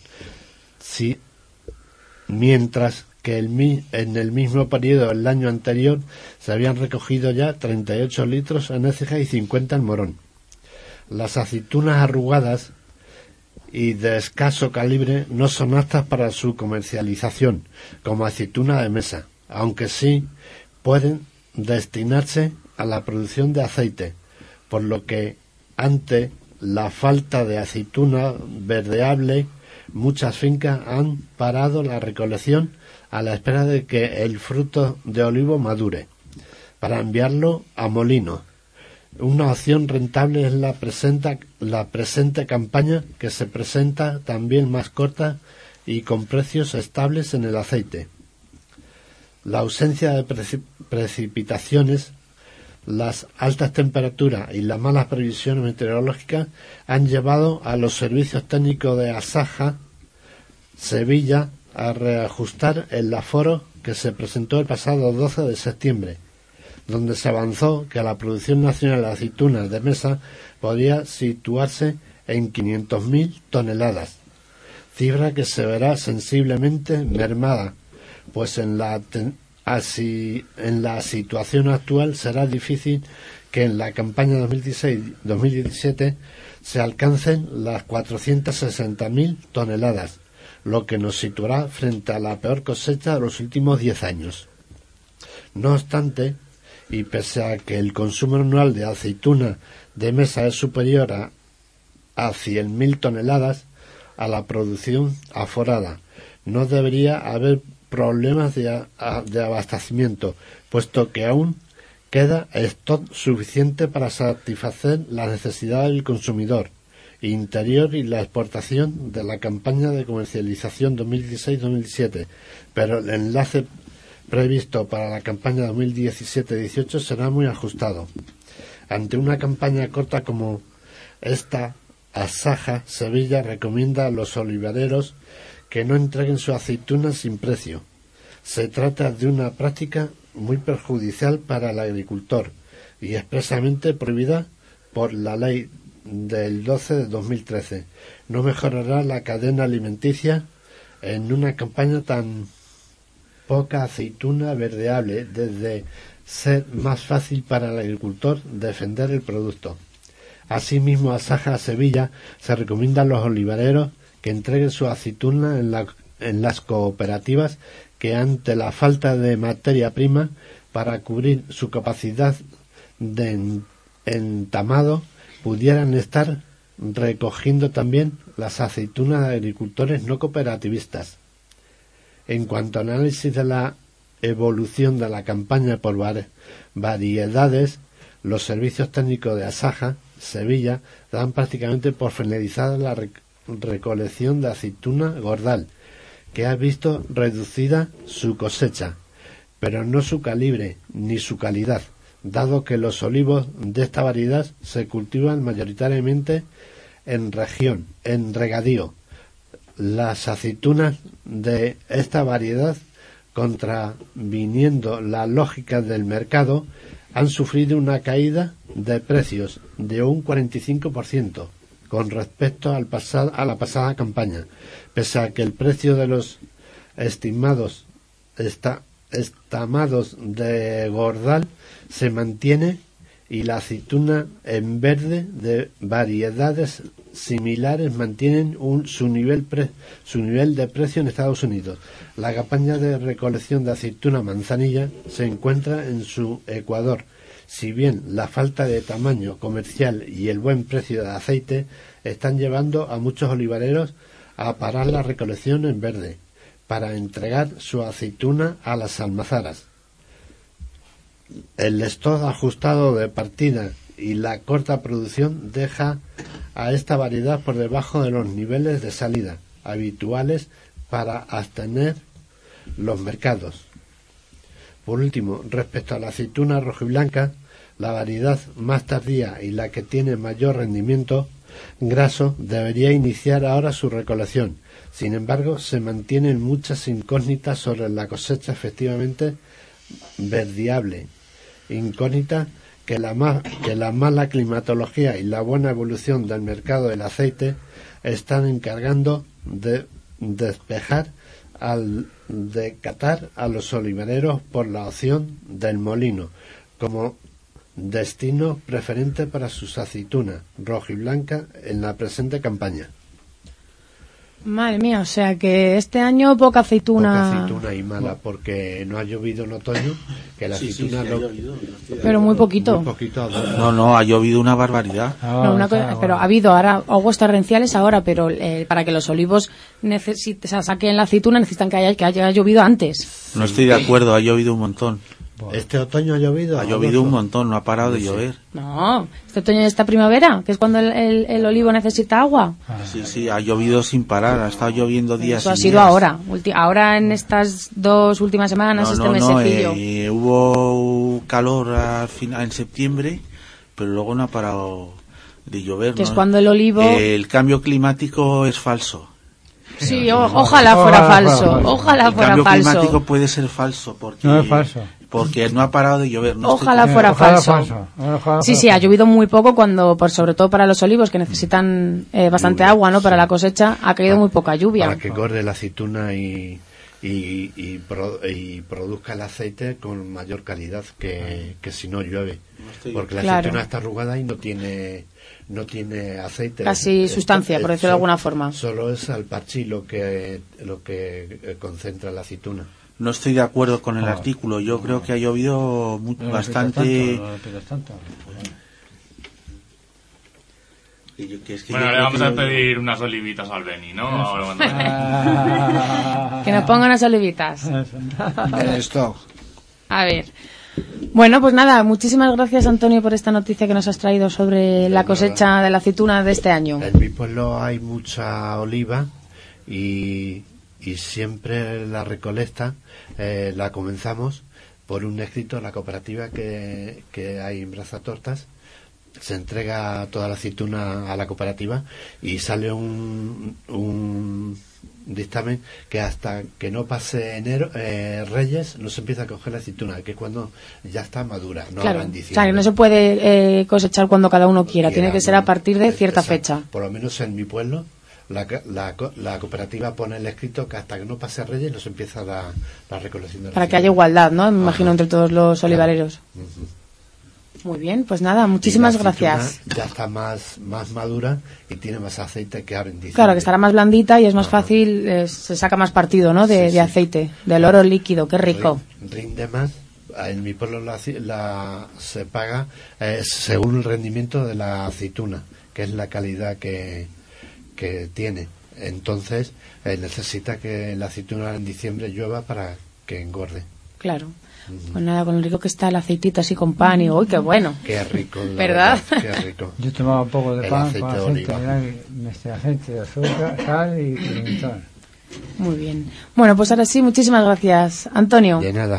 mientras que en el mismo periodo del año anterior se habían recogido ya 38 litros en Écija y 50 en Morón. Las aceitunas arrugadas y de escaso calibre no son aptas para su comercialización como aceituna de mesa, aunque sí pueden destinarse a la producción de aceite, por lo que ante la falta de aceituna verdeable muchas fincas han parado la recolección a la espera de que el fruto de olivo madure para enviarlo a molinos. Una opción rentable es la presente campaña, que se presenta también más corta y con precios estables en el aceite. La ausencia de precipitaciones, las altas temperaturas y las malas previsiones meteorológicas han llevado a los servicios técnicos de Asaja Sevilla a reajustar el aforo que se presentó el pasado 12 de septiembre, donde se avanzó que la producción nacional de aceitunas de mesa podría situarse en 500.000 toneladas, cifra que se verá sensiblemente mermada, pues en la situación actual será difícil que en la campaña 2016-2017 se alcancen las 460.000 toneladas, lo que nos situará frente a la peor cosecha de los últimos 10 años. No obstante, y pese a que el consumo anual de aceituna de mesa es superior a 100.000 toneladas a la producción aforada, no debería haber problemas de abastecimiento, puesto que aún queda stock suficiente para satisfacer las necesidades del consumidor interior y la exportación de la campaña de comercialización 2016-2017, pero el enlace previsto para la campaña 2017-18 será muy ajustado. Ante una campaña corta como esta, Asaja Sevilla recomienda a los olivareros que no entreguen su aceituna sin precio. Se trata de una práctica muy perjudicial para el agricultor y expresamente prohibida por la ley del 12 de 2013. No mejorará la cadena alimenticia en una campaña tan poca aceituna verdeable, desde ser más fácil para el agricultor defender el producto. Asimismo, a Asaja Sevilla se recomienda a los olivareros que entreguen su aceituna en las cooperativas que, ante la falta de materia prima para cubrir su capacidad de entamado, pudieran estar recogiendo también las aceitunas de agricultores no cooperativistas. En cuanto al análisis de la evolución de la campaña por variedades, los servicios técnicos de Asaja Sevilla dan prácticamente por finalizada la recolección de aceituna gordal, que ha visto reducida su cosecha, pero no su calibre ni su calidad, dado que los olivos de esta variedad se cultivan mayoritariamente en regadío. Las aceitunas de esta variedad, contraviniendo la lógica del mercado, han sufrido una caída de precios de un 45%, con respecto a la pasada campaña, pese a que el precio de los estamados de Gordal se mantiene y la aceituna en verde de variedades similares mantienen su nivel de precio en Estados Unidos. La campaña de recolección de aceituna manzanilla se encuentra en su Ecuador. Si bien la falta de tamaño comercial y el buen precio de aceite están llevando a muchos olivareros a parar la recolección en verde para entregar su aceituna a las almazaras. El stock ajustado de partida y la corta producción deja a esta variedad por debajo de los niveles de salida habituales para abstener los mercados. Por último, respecto a la aceituna rojiblanca, la variedad más tardía y la que tiene mayor rendimiento graso debería iniciar ahora su recolección. Sin embargo, se mantienen muchas incógnitas sobre la cosecha efectivamente verdiable. Incógnita que la mala climatología y la buena evolución del mercado del aceite están encargando de despejar al decatar a los olivareros por la opción del molino como destino preferente para sus aceitunas rojiblanca en la presente campaña. Madre mía, o sea que este año poca aceituna. Poca aceituna y mala, porque no ha llovido en otoño, que la aceituna ha llovido, pero muy poquito. No, ha llovido una barbaridad. Pero ha habido ahora aguas torrenciales ahora, pero para que los olivos saquen la aceituna necesitan que haya llovido antes. No estoy de acuerdo, ha llovido un montón. ¿Este otoño ha llovido? Ha llovido un montón, no ha parado de llover. No, este otoño y esta primavera, que es cuando el olivo necesita agua. Sí, ha llovido sin parar, ha estado lloviendo días. Eso ha sido ahora en estas 2 últimas semanas, mesecillo. Hubo calor en septiembre, pero luego no ha parado de llover. Que es cuando el olivo... El cambio climático es falso. Sí, ojalá fuera falso. Ojalá fuera falso. El cambio climático puede ser falso porque no es falso. Porque no ha parado de llover. Ojalá fuera falso. Sí, ha llovido muy poco sobre todo para los olivos que necesitan bastante agua, ¿no? Para la cosecha ha caído muy poca lluvia. Para que corre la aceituna y produzca el aceite con mayor calidad que si no llueve. Porque la aceituna está arrugada y no tiene aceite. Casi sustancia, por decirlo de alguna forma. Solo es al parchí lo que concentra la aceituna. No estoy de acuerdo con el artículo. Yo creo que ha llovido bastante. Bueno, le vamos a pedir unas olivitas al Beni, ¿no? Que nos pongan unas olivitas. Esto. A ver. Bueno, pues nada, muchísimas gracias, Antonio, por esta noticia que nos has traído sobre la cosecha de la aceituna de este año. En mi pueblo hay mucha oliva y siempre la recolecta la comenzamos por un escrito en la cooperativa que hay en Brazatortas. Se entrega toda la aceituna a la cooperativa y sale un dictamen que hasta que no pase enero, Reyes, no se empieza a coger la aceituna, que es cuando ya está madura, no claro, en diciembre. O sea, que no se puede cosechar cuando cada uno quiera, tiene que ser a partir de cierta fecha. Por lo menos en mi pueblo la cooperativa pone el escrito que hasta que no pase Reyes no se empieza la recolección de la para que haya igualdad, ¿no? Me imagino entre todos los olivareros. Muy bien, pues nada, muchísimas gracias. Ya está más madura y tiene más aceite que ahora en diciembre. Claro, que estará más blandita y es más fácil, se saca más partido, ¿no? De aceite, del oro líquido, qué rico. Rinde más. En mi pueblo se paga según el rendimiento de la aceituna, que es la calidad que tiene. Entonces necesita que la aceituna en diciembre llueva para que engorde. Claro. Pues nada, con lo rico que está el aceitito así con pan y ¡uy, qué bueno! ¡Qué rico! ¿Verdad? Qué rico. Yo tomaba un poco de pan con aceite de aceite de azúcar, sal y pimentón. Muy bien. Bueno, pues ahora sí, muchísimas gracias, Antonio. De nada.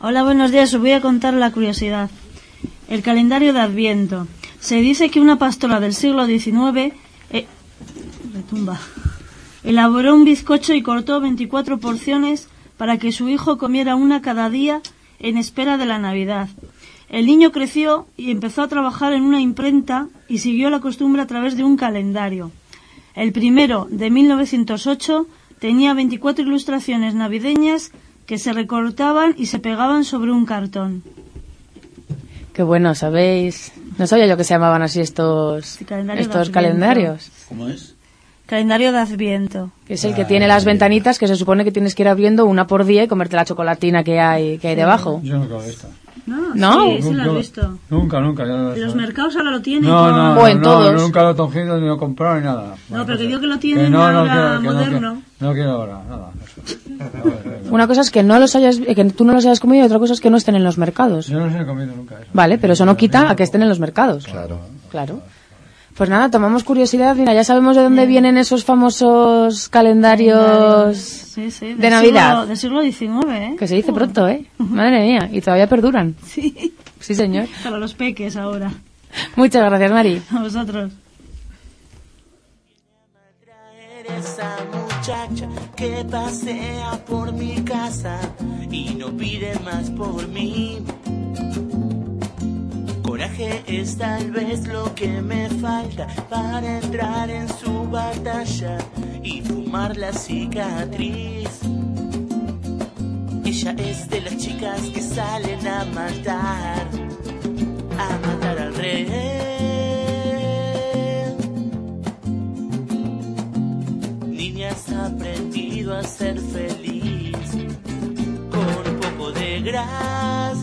Hola, buenos días. Os voy a contar la curiosidad. El calendario de Adviento. Se dice que una pastora del siglo XIX elaboró un bizcocho y cortó 24 porciones para que su hijo comiera una cada día en espera de la Navidad. El niño creció y empezó a trabajar en una imprenta y siguió la costumbre a través de un calendario. El primero, de 1908, tenía 24 ilustraciones navideñas que se recortaban y se pegaban sobre un cartón. Qué bueno, ¿sabéis? No sabía yo que se llamaban así estos calendarios. ¿Cómo es? Calendario de Adviento. Que es el que tiene las ventanitas que se supone que tienes que ir abriendo una por día y comerte la chocolatina que hay debajo. Yo nunca lo he visto. No, sí, sí lo he visto. Nunca. En los mercados ahora lo tienen. No, nunca lo he cogido ni lo he comprado ni nada. No, pero que digo que lo tienen ahora moderno. No quiero ahora, nada. Una cosa es que que tú no los hayas comido y otra cosa es que no estén en los mercados. Yo no los he comido nunca. Eso. Vale, pero eso no quita a que estén en los mercados. Claro. Pues nada, tomamos curiosidad. Mira, ya sabemos de dónde vienen esos famosos calendarios de Navidad. Del siglo XIX, ¿eh? Que se dice pronto, ¿eh? Madre mía, y todavía perduran. Sí. Sí, señor. Para los peques ahora. Muchas gracias, Mari. A vosotros. Esa muchacha que pasea por mi casa y no pide más por mí. Coraje es tal vez lo que me falta para entrar en su batalla y fumar la cicatriz. Ella es de las chicas que salen a matar al rey. Niña, has aprendido a ser feliz con un poco de gras,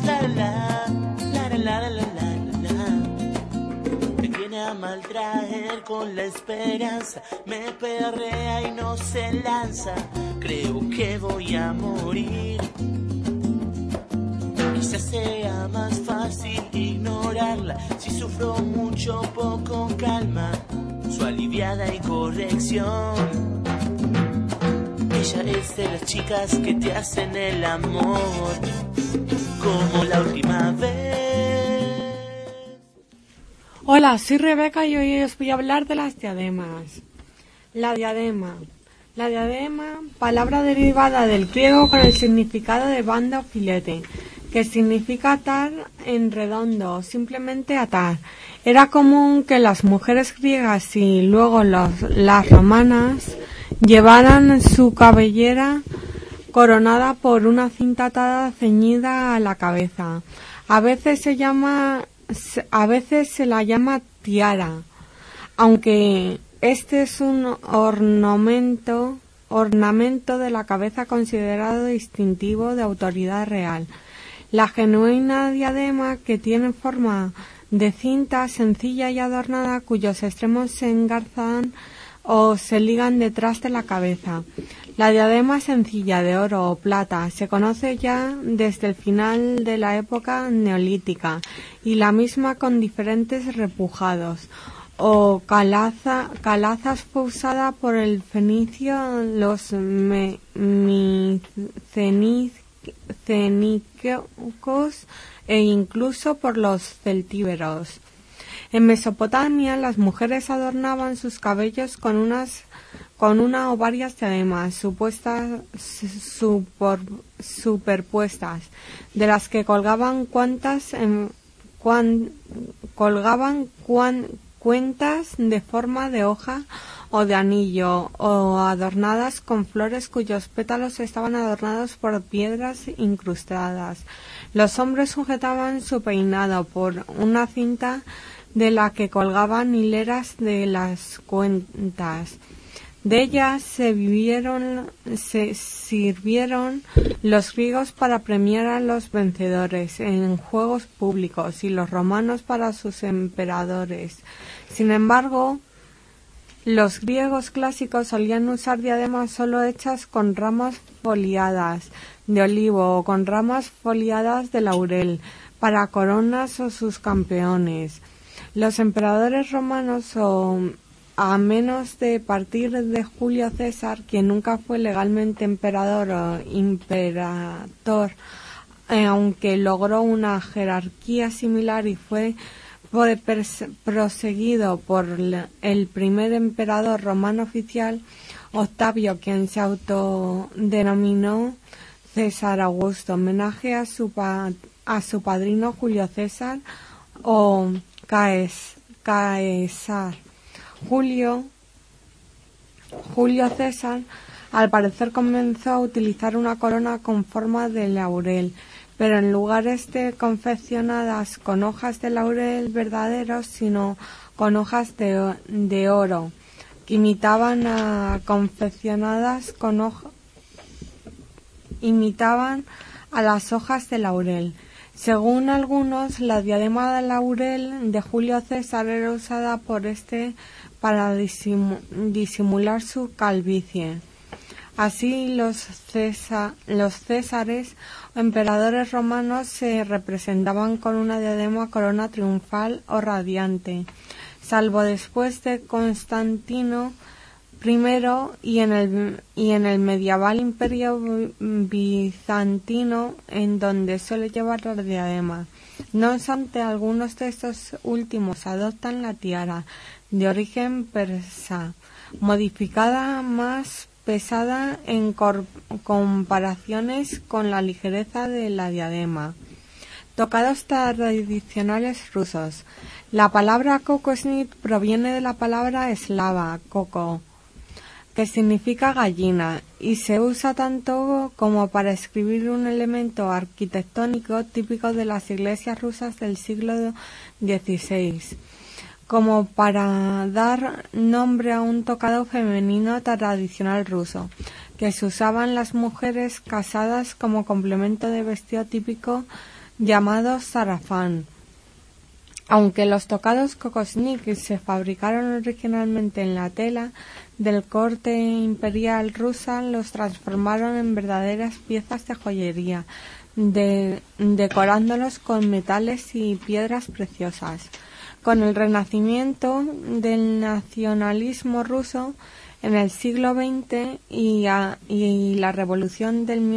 me viene a maltraer con la esperanza, me perrea y no se lanza, creo que voy a morir. Quizás sea más fácil ignorarla, si sufro mucho poco calma, su aliviada y corrección. Ella es de las chicas que te hacen el amor como la última vez. Hola, soy Rebeca y hoy os voy a hablar de las diademas. La diadema, palabra derivada del griego con el significado de banda o filete, que significa atar en redondo, simplemente atar. Era común que las mujeres griegas y luego las romanas llevaran su cabellera coronada por una cinta atada ceñida a la cabeza. A veces se la llama tiara, aunque este es un ornamento de la cabeza considerado distintivo de autoridad real. La genuina diadema, que tiene forma de cinta sencilla y adornada, cuyos extremos se engarzan o se ligan detrás de la cabeza. La diadema sencilla de oro o plata se conoce ya desde el final de la época neolítica, y la misma con diferentes repujados o calazas fue usada por el fenicio, los ceníquicos e incluso por los celtíberos. En Mesopotamia las mujeres adornaban sus cabellos con una o varias diademas superpuestas, de las que colgaban cuentas de forma de hoja o de anillo, o adornadas con flores cuyos pétalos estaban adornados por piedras incrustadas. Los hombres sujetaban su peinado por una cinta de la que colgaban hileras de las cuentas. De ellas se sirvieron los griegos para premiar a los vencedores en juegos públicos y los romanos para sus emperadores. Sin embargo, los griegos clásicos solían usar diademas solo hechas con ramas foliadas de olivo o con ramas foliadas de laurel para coronas o sus campeones. Los emperadores romanos, a menos de partir de Julio César, quien nunca fue legalmente emperador o imperator aunque logró una jerarquía similar y fue proseguido por el primer emperador romano oficial, Octavio, quien se autodenominó César Augusto, homenaje a su padrino Julio César o Caesar. Julio César, al parecer, comenzó a utilizar una corona con forma de laurel, pero en lugares de confeccionadas con hojas de laurel verdaderos, sino con hojas de oro, que imitaban a las hojas de laurel. Según algunos, la diadema de laurel de Julio César era usada por para disimular su calvicie. Así, los césares o emperadores romanos se representaban con una diadema corona triunfal o radiante, salvo después de Constantino I y en el medieval Imperio Bizantino, en donde suele llevar la diadema. No obstante, algunos de estos últimos adoptan la tiara, de origen persa, modificada, más pesada en comparaciones con la ligereza de la diadema. Tocados tradicionales rusos. La palabra kokosnik proviene de la palabra eslava koko, que significa gallina, y se usa tanto como para escribir un elemento arquitectónico típico de las iglesias rusas del siglo XVI, como para dar nombre a un tocado femenino tradicional ruso, que se usaban las mujeres casadas como complemento de vestido típico llamado sarafán. Aunque los tocados kokosnik se fabricaron originalmente en la tela del corte imperial rusa, los transformaron en verdaderas piezas de joyería, decorándolos con metales y piedras preciosas. Con el renacimiento del nacionalismo ruso en el siglo XX y la revolución del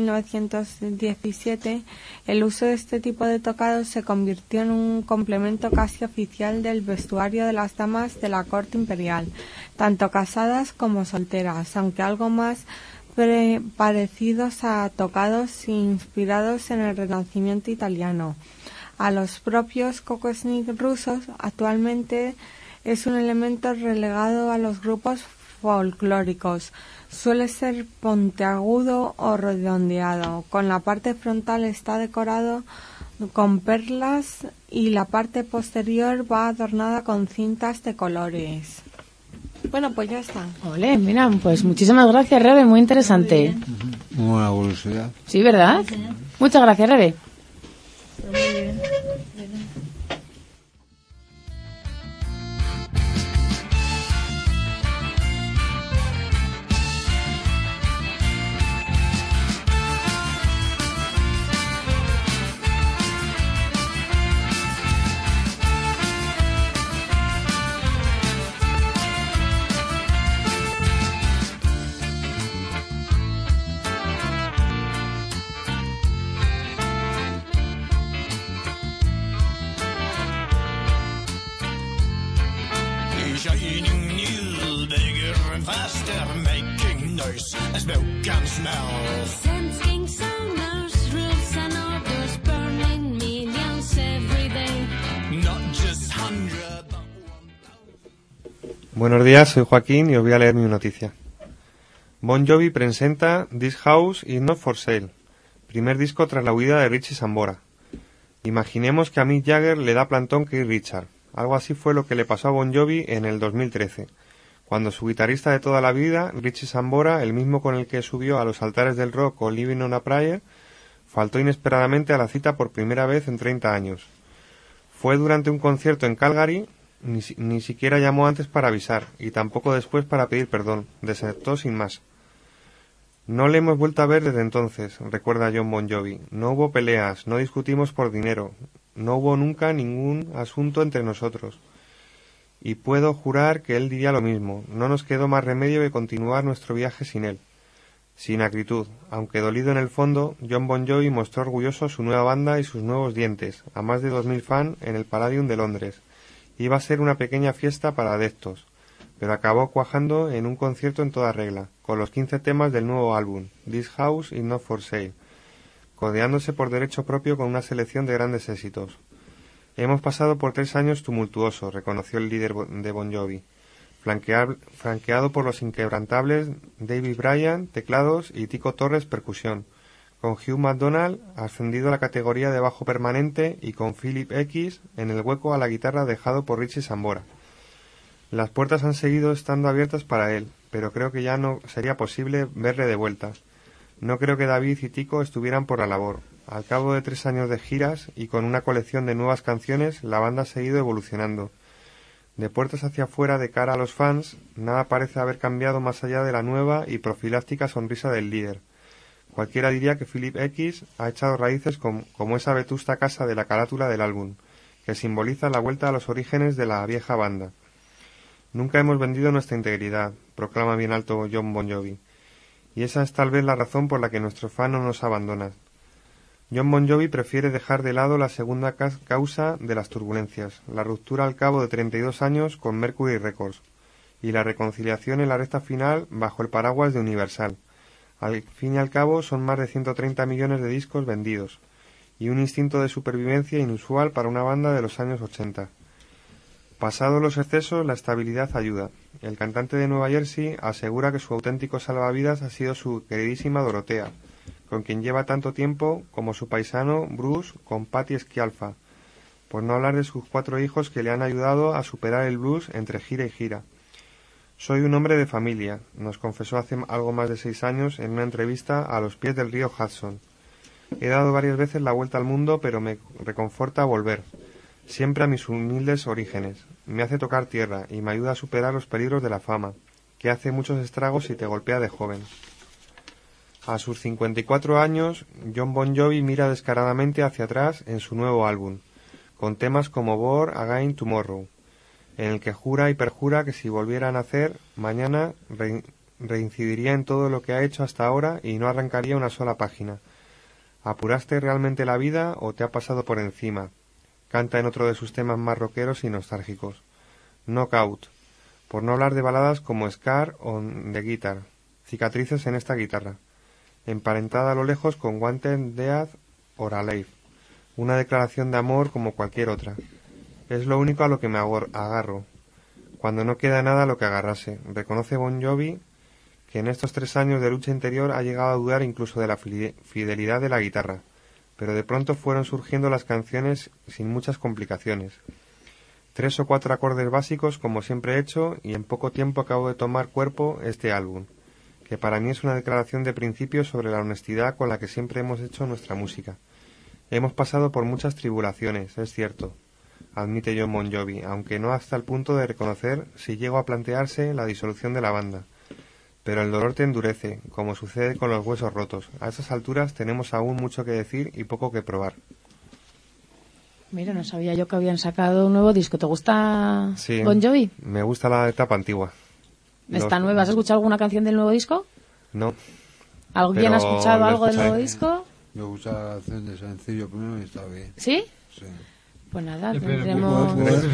1917, el uso de este tipo de tocados se convirtió en un complemento casi oficial del vestuario de las damas de la corte imperial, tanto casadas como solteras, aunque algo más parecidos a tocados inspirados en el Renacimiento italiano. A los propios kokosnik rusos, actualmente es un elemento relegado a los grupos folclóricos. Suele ser puntiagudo o redondeado, con la parte frontal está decorado con perlas y la parte posterior va adornada con cintas de colores. Bueno, pues ya está. Ole, mira, pues muchísimas gracias, Rebe, muy interesante. Muy buena curiosidad. Sí, ¿verdad? Muchas gracias, Rebe. Muy bien. Shining new, bigger and faster, making noise as milk can smell. Sensing sonars, rules and orders, burning millions every day. Not just 100, but 1,000. Buenos días, soy Joaquín y os voy a leer mi noticia. Bon Jovi presenta This House is Not for Sale, primer disco tras la huida de Richie Sambora. Imaginemos que a Mick Jagger le da plantón Keith Richards. Algo así fue lo que le pasó a Bon Jovi en el 2013, cuando su guitarrista de toda la vida, Richie Sambora, el mismo con el que subió a los altares del rock o Living on a Prayer, faltó inesperadamente a la cita por primera vez en 30 años. Fue durante un concierto en Calgary, ni siquiera llamó antes para avisar, y tampoco después para pedir perdón, desertó sin más. No le hemos vuelto a ver desde entonces, recuerda John Bon Jovi. No hubo peleas, no discutimos por dinero, no hubo nunca ningún asunto entre nosotros. Y puedo jurar que él diría lo mismo, no nos quedó más remedio que continuar nuestro viaje sin él. Sin acritud, aunque dolido en el fondo, Jon Bon Jovi mostró orgulloso su nueva banda y sus nuevos dientes, a más de 2000 fans en el Palladium de Londres. Iba a ser una pequeña fiesta para adeptos, pero acabó cuajando en un concierto en toda regla, con los 15 temas del nuevo álbum, This House is Not for Sale, codeándose por derecho propio con una selección de grandes éxitos. Hemos pasado por 3 años tumultuosos, reconoció el líder de Bon Jovi, flanqueado por los inquebrantables David Bryan, teclados, y Tico Torres, percusión, con Hugh McDonald ascendido a la categoría de bajo permanente y con Philip X en el hueco a la guitarra dejado por Richie Sambora. Las puertas han seguido estando abiertas para él, pero creo que ya no sería posible verle de vuelta. No creo que David y Tico estuvieran por la labor. Al cabo de 3 años de giras y con una colección de nuevas canciones, la banda ha seguido evolucionando. De puertas hacia afuera de cara a los fans, nada parece haber cambiado más allá de la nueva y profiláctica sonrisa del líder. Cualquiera diría que Philip X ha echado raíces como esa vetusta casa de la carátula del álbum, que simboliza la vuelta a los orígenes de la vieja banda. Nunca hemos vendido nuestra integridad, proclama bien alto Jon Bon Jovi, y esa es tal vez la razón por la que nuestros fans no nos abandonan. Jon Bon Jovi prefiere dejar de lado la segunda causa de las turbulencias, la ruptura al cabo de 32 años con Mercury Records, y la reconciliación en la recta final bajo el paraguas de Universal. Al fin y al cabo son más de 130 millones de discos vendidos, y un instinto de supervivencia inusual para una banda de los años 80. Pasados los excesos, la estabilidad ayuda. El cantante de Nueva Jersey asegura que su auténtico salvavidas ha sido su queridísima Dorotea, con quien lleva tanto tiempo como su paisano Bruce con Patty Scialfa, por no hablar de sus 4 hijos que le han ayudado a superar el blues entre gira y gira. Soy un hombre de familia, nos confesó hace algo más de 6 años en una entrevista a los pies del río Hudson. He dado varias veces la vuelta al mundo, pero me reconforta volver, siempre a mis humildes orígenes. Me hace tocar tierra y me ayuda a superar los peligros de la fama, que hace muchos estragos y te golpea de joven. A sus 54 años, Jon Bon Jovi mira descaradamente hacia atrás en su nuevo álbum, con temas como Born Again Tomorrow, en el que jura y perjura que si volviera a nacer, mañana reincidiría en todo lo que ha hecho hasta ahora y no arrancaría una sola página. ¿Apuraste realmente la vida o te ha pasado por encima? Canta en otro de sus temas más rockeros y nostálgicos, Knockout, por no hablar de baladas como Scar on the Guitar, cicatrices en esta guitarra, emparentada a lo lejos con Wanted Dead or Alive, una declaración de amor como cualquier otra. Es lo único a lo que me agarro, cuando no queda nada a lo que agarrarse. Reconoce Bon Jovi que en estos 3 años de lucha interior ha llegado a dudar incluso de la fidelidad de la guitarra, pero de pronto fueron surgiendo las canciones sin muchas complicaciones. 3 o 4 acordes básicos como siempre he hecho y en poco tiempo acabo de tomar cuerpo este álbum, que para mí es una declaración de principios sobre la honestidad con la que siempre hemos hecho nuestra música. Hemos pasado por muchas tribulaciones, es cierto, admite Jon Bon Jovi, aunque no hasta el punto de reconocer si llegó a plantearse la disolución de la banda. Pero el dolor te endurece, como sucede con los huesos rotos. A esas alturas tenemos aún mucho que decir y poco que probar. Mira, no sabía yo que habían sacado un nuevo disco. ¿Te gusta Sí, Bon Jovi? Me gusta la etapa antigua. ¿Está nueva? ¿Has escuchado alguna canción del nuevo disco? No. ¿Alguien ha escuchado algo del nuevo escucharé. disco? Me gusta la canción de sencillo primero y está bien. ¿Sí? Sí. Pues nada, Pero tendremos...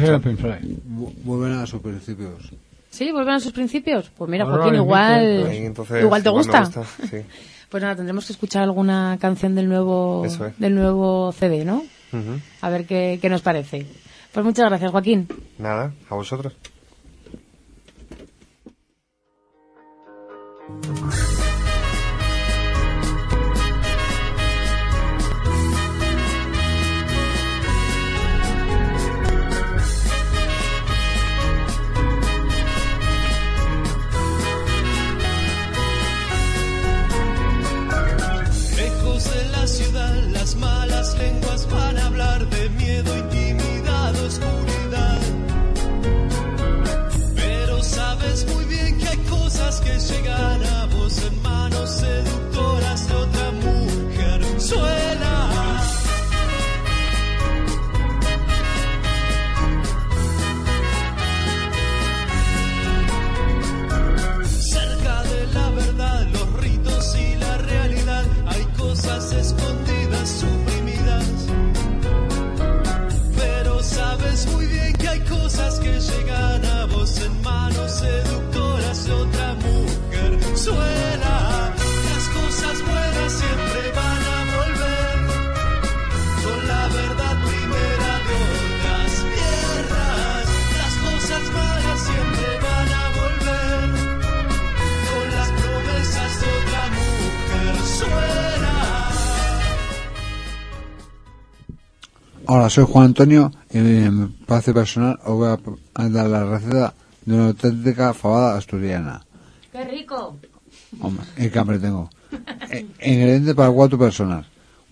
Vuelven a sus principios. ¿Sí? ¿Vuelven a sus principios? Pues mira, Ahora Joaquín, igual, Ahí, entonces, igual te igual me gusta. gusta, sí. Pues nada, tendremos que escuchar alguna canción del nuevo CD, ¿no? Ujú. A ver qué nos parece. Pues muchas gracias, Joaquín. Nada, a vosotros. Lejos de la ciudad, las malas lenguas van a hablar de miedo, intimidad, oscuridad. Pero sabes muy bien que hay cosas que llegan a vos en manos seductoras de otra mujer. Suena. Cerca de la verdad, los ritos y Hola, soy Juan Antonio y en mi espacio personal os voy a dar la receta de una auténtica fabada asturiana. ¡Qué rico! Hombre, qué hambre tengo. Ingredientes para 4 personas: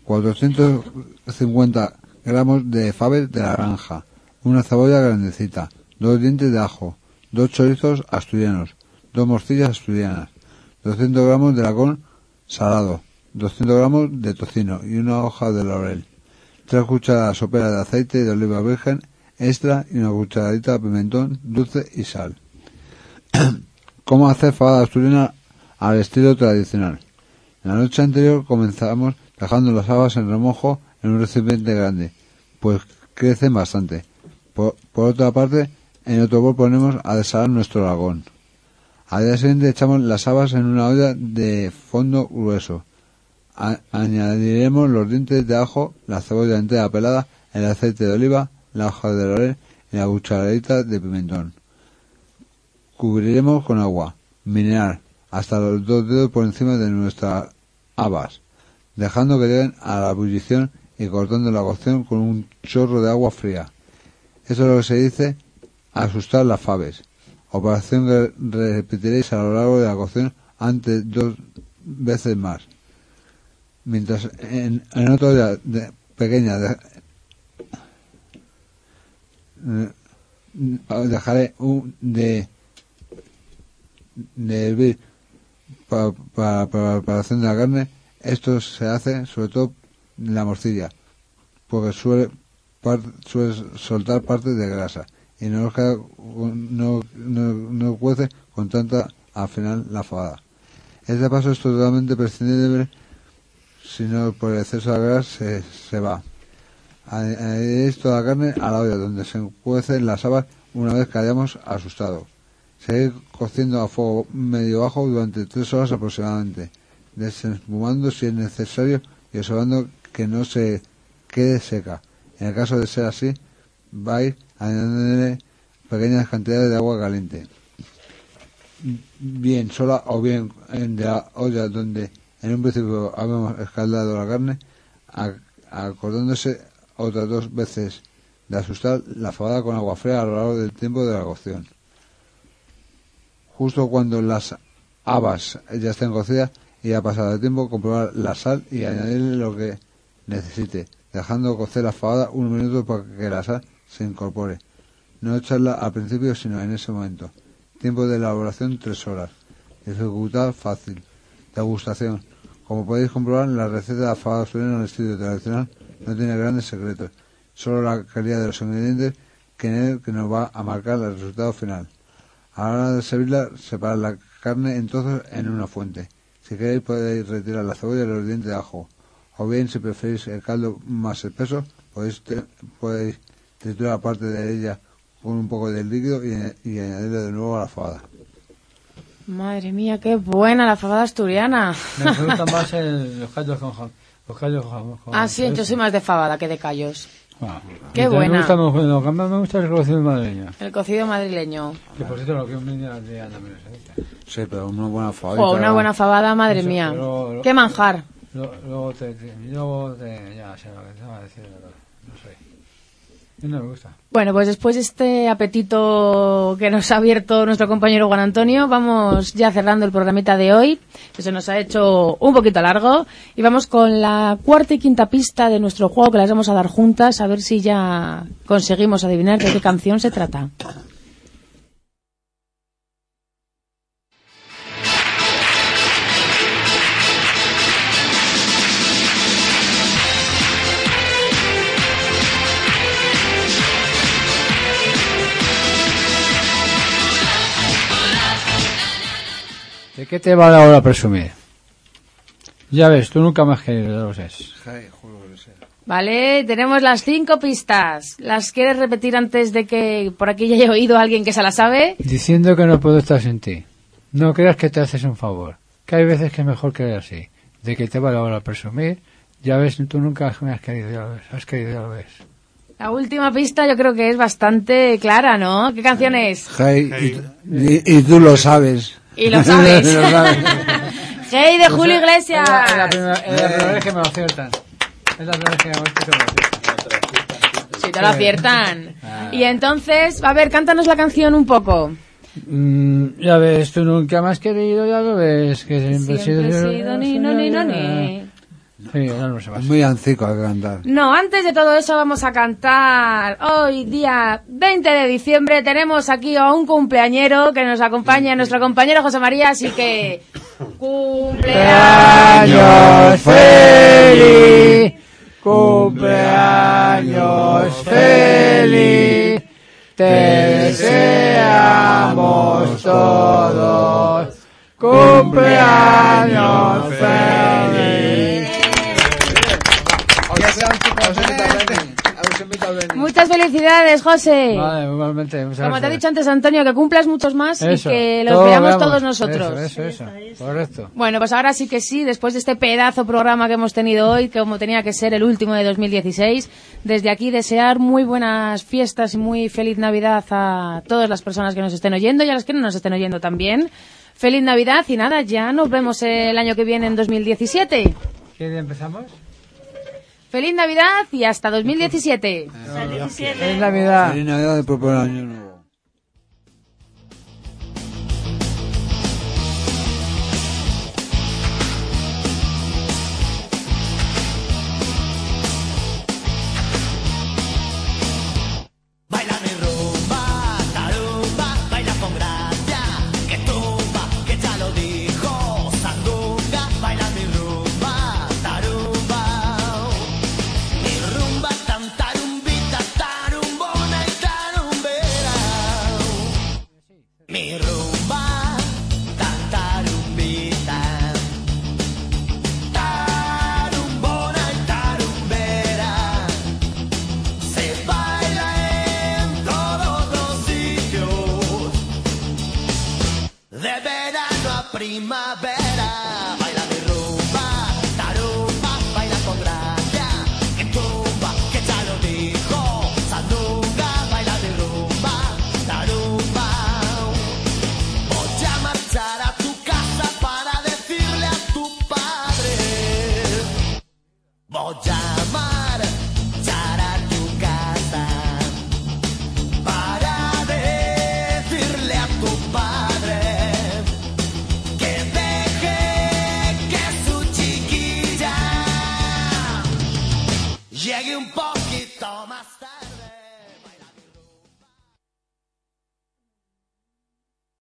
450 gramos de faves de la granja, una cebolla grandecita, 2 dientes de ajo, 2 chorizos asturianos, 2 morcillas asturianas, 200 gramos de lacón salado, 200 gramos de tocino y una hoja de laurel, 3 cucharadas soperas de aceite de oliva virgen extra y una cucharadita de pimentón dulce y sal. ¿Cómo hacer fabada asturiana al estilo tradicional? La noche anterior comenzamos dejando las habas en remojo en un recipiente grande, pues crecen bastante. Por otra parte, en otro bol ponemos a desalar nuestro lacón. Al día siguiente echamos las habas en una olla de fondo grueso. Añadiremos los dientes de ajo, la cebolla entera pelada, el aceite de oliva, la hoja de laurel y la cucharadita de pimentón. Cubriremos con agua mineral hasta los 2 dedos por encima de nuestras habas, dejando que lleguen a la ebullición y cortando la cocción con un chorro de agua fría. Eso es lo que se dice asustar las faves, operación que repetiréis a lo largo de la cocción antes 2 veces más. Mientras en otra olla pequeña dejaré de hervir para la preparación de la carne. Esto se hace sobre todo en la morcilla, porque suele soltar parte de grasa y no cuece con tanta al final la fabada. Este paso es totalmente prescindible, si no por el exceso de grasa se va. Añadiréis toda la carne a la olla donde se cuecen las habas una vez que hayamos asustado. Seguir cociendo a fuego medio bajo durante 3 horas aproximadamente, desespumando si es necesario y observando que no se quede seca. En el caso de ser así, vais añadiéndole pequeñas cantidades de agua caliente, bien sola o bien de la olla donde en un principio habíamos escaldado la carne, acordándose otras 2 veces de asustar la fabada con agua fría a lo largo del tiempo de la cocción. Justo cuando las habas ya estén cocidas y ha pasado el tiempo, comprobar la sal y añadirle lo que necesite, dejando cocer la fabada 1 minuto para que la sal se incorpore. No echarla al principio, sino en ese momento. Tiempo de elaboración 3 horas. Dificultad fácil. Degustación. Como podéis comprobar, la receta de la fabada asturiana en el estilo tradicional no tiene grandes secretos, solo la calidad de los ingredientes que nos va a marcar el resultado final. A la hora de servirla, separad la carne en trozos en una fuente. Si queréis podéis retirar la cebolla y los dientes de ajo, o bien si preferís el caldo más espeso, podéis triturar parte de ella con un poco de líquido y añadirle de nuevo a la fabada. Madre mía, qué buena la fabada asturiana. Me gustan más los callos con jamón. Ah, sí, yo soy más de fabada que de callos. Qué buena. Lo que más me gusta es el cocido madrileño. El cocido madrileño. Que por cierto, lo que un niño aldea también se dice. Sí, pero una buena fabada. Una buena fabada, madre mía. Qué manjar. Luego te ya sé lo que te va a decir, no sé. No me gusta. Bueno, pues después de este apetito que nos ha abierto nuestro compañero Juan Antonio, vamos ya cerrando el programita de hoy, que se nos ha hecho un poquito largo, y vamos con la 4ª y 5ª pista de nuestro juego, que las vamos a dar juntas, a ver si ya conseguimos adivinar de qué canción se trata. ¿De qué te vale ahora presumir? Ya ves, tú nunca más que lo sé. Vale, tenemos las 5 pistas. ¿Las quieres repetir antes de que por aquí ya haya oído a alguien que se la sabe? Diciendo que no puedo estar sin ti. No creas que te haces un favor. Que hay veces que es mejor querer así. De que te vale ahora presumir. Ya ves, tú nunca me has querido, ya lo ves. La última pista yo creo que es bastante clara, ¿no? ¿Qué canción es? Hey. Y tú lo sabes. Y lo sabes. Hey, de Julio Iglesias. Es la primera vez que me lo aciertan. Es la primera vez que me lo aciertan. Si te lo aciertan. Y entonces, a ver, cántanos la canción un poco. Ya ves, tú nunca me has querido, ya lo ves, que siempre he sido ni, no, ni, no, ni. Sí, no sé más. Es muy ancico al cantar. No, antes de todo eso vamos a cantar. Hoy, día 20 de diciembre, tenemos aquí a un cumpleañero que nos acompaña, nuestro compañero José María, así que... ¡Cumpleaños feliz! ¡Cumpleaños feliz! Te deseamos todos cumpleaños feliz. Muchas felicidades, José. Vale, igualmente. Como te ha dicho antes Antonio, que cumplas muchos más eso, y que los veamos todos nosotros. Eso. Correcto. Bueno, pues ahora sí que sí, después de este pedazo programa que hemos tenido hoy, que como tenía que ser el último de 2016, desde aquí desear muy buenas fiestas y muy feliz Navidad a todas las personas que nos estén oyendo y a las que no nos estén oyendo también. Feliz Navidad y nada, ya nos vemos el año que viene en 2017. ¿Qué día empezamos? Feliz Navidad y hasta 2017. Feliz Navidad. Feliz Navidad de propio año nuevo. Baila mi rumba, tarumba, baila con gracia, que tumba, que ya lo dijo, sandunga, baila mi rumba, tarumba, mi rumba tan tarumbita, tarumbona y tarumbera, mi rumba tan tarumbita, tarumbona y tarumbera, se baila en todos los sitios, de verano a primavera. Baila mi rumba, tarumba, baila con gracia, que tumba, que ya lo dijo, sandunga, baila mi rumba, tarumba. Voy a marchar a tu casa para decirle a tu padre. Voy a marchar a tu casa para decirle a tu padre que deje que su chiquilla llegue un poquito más tarde.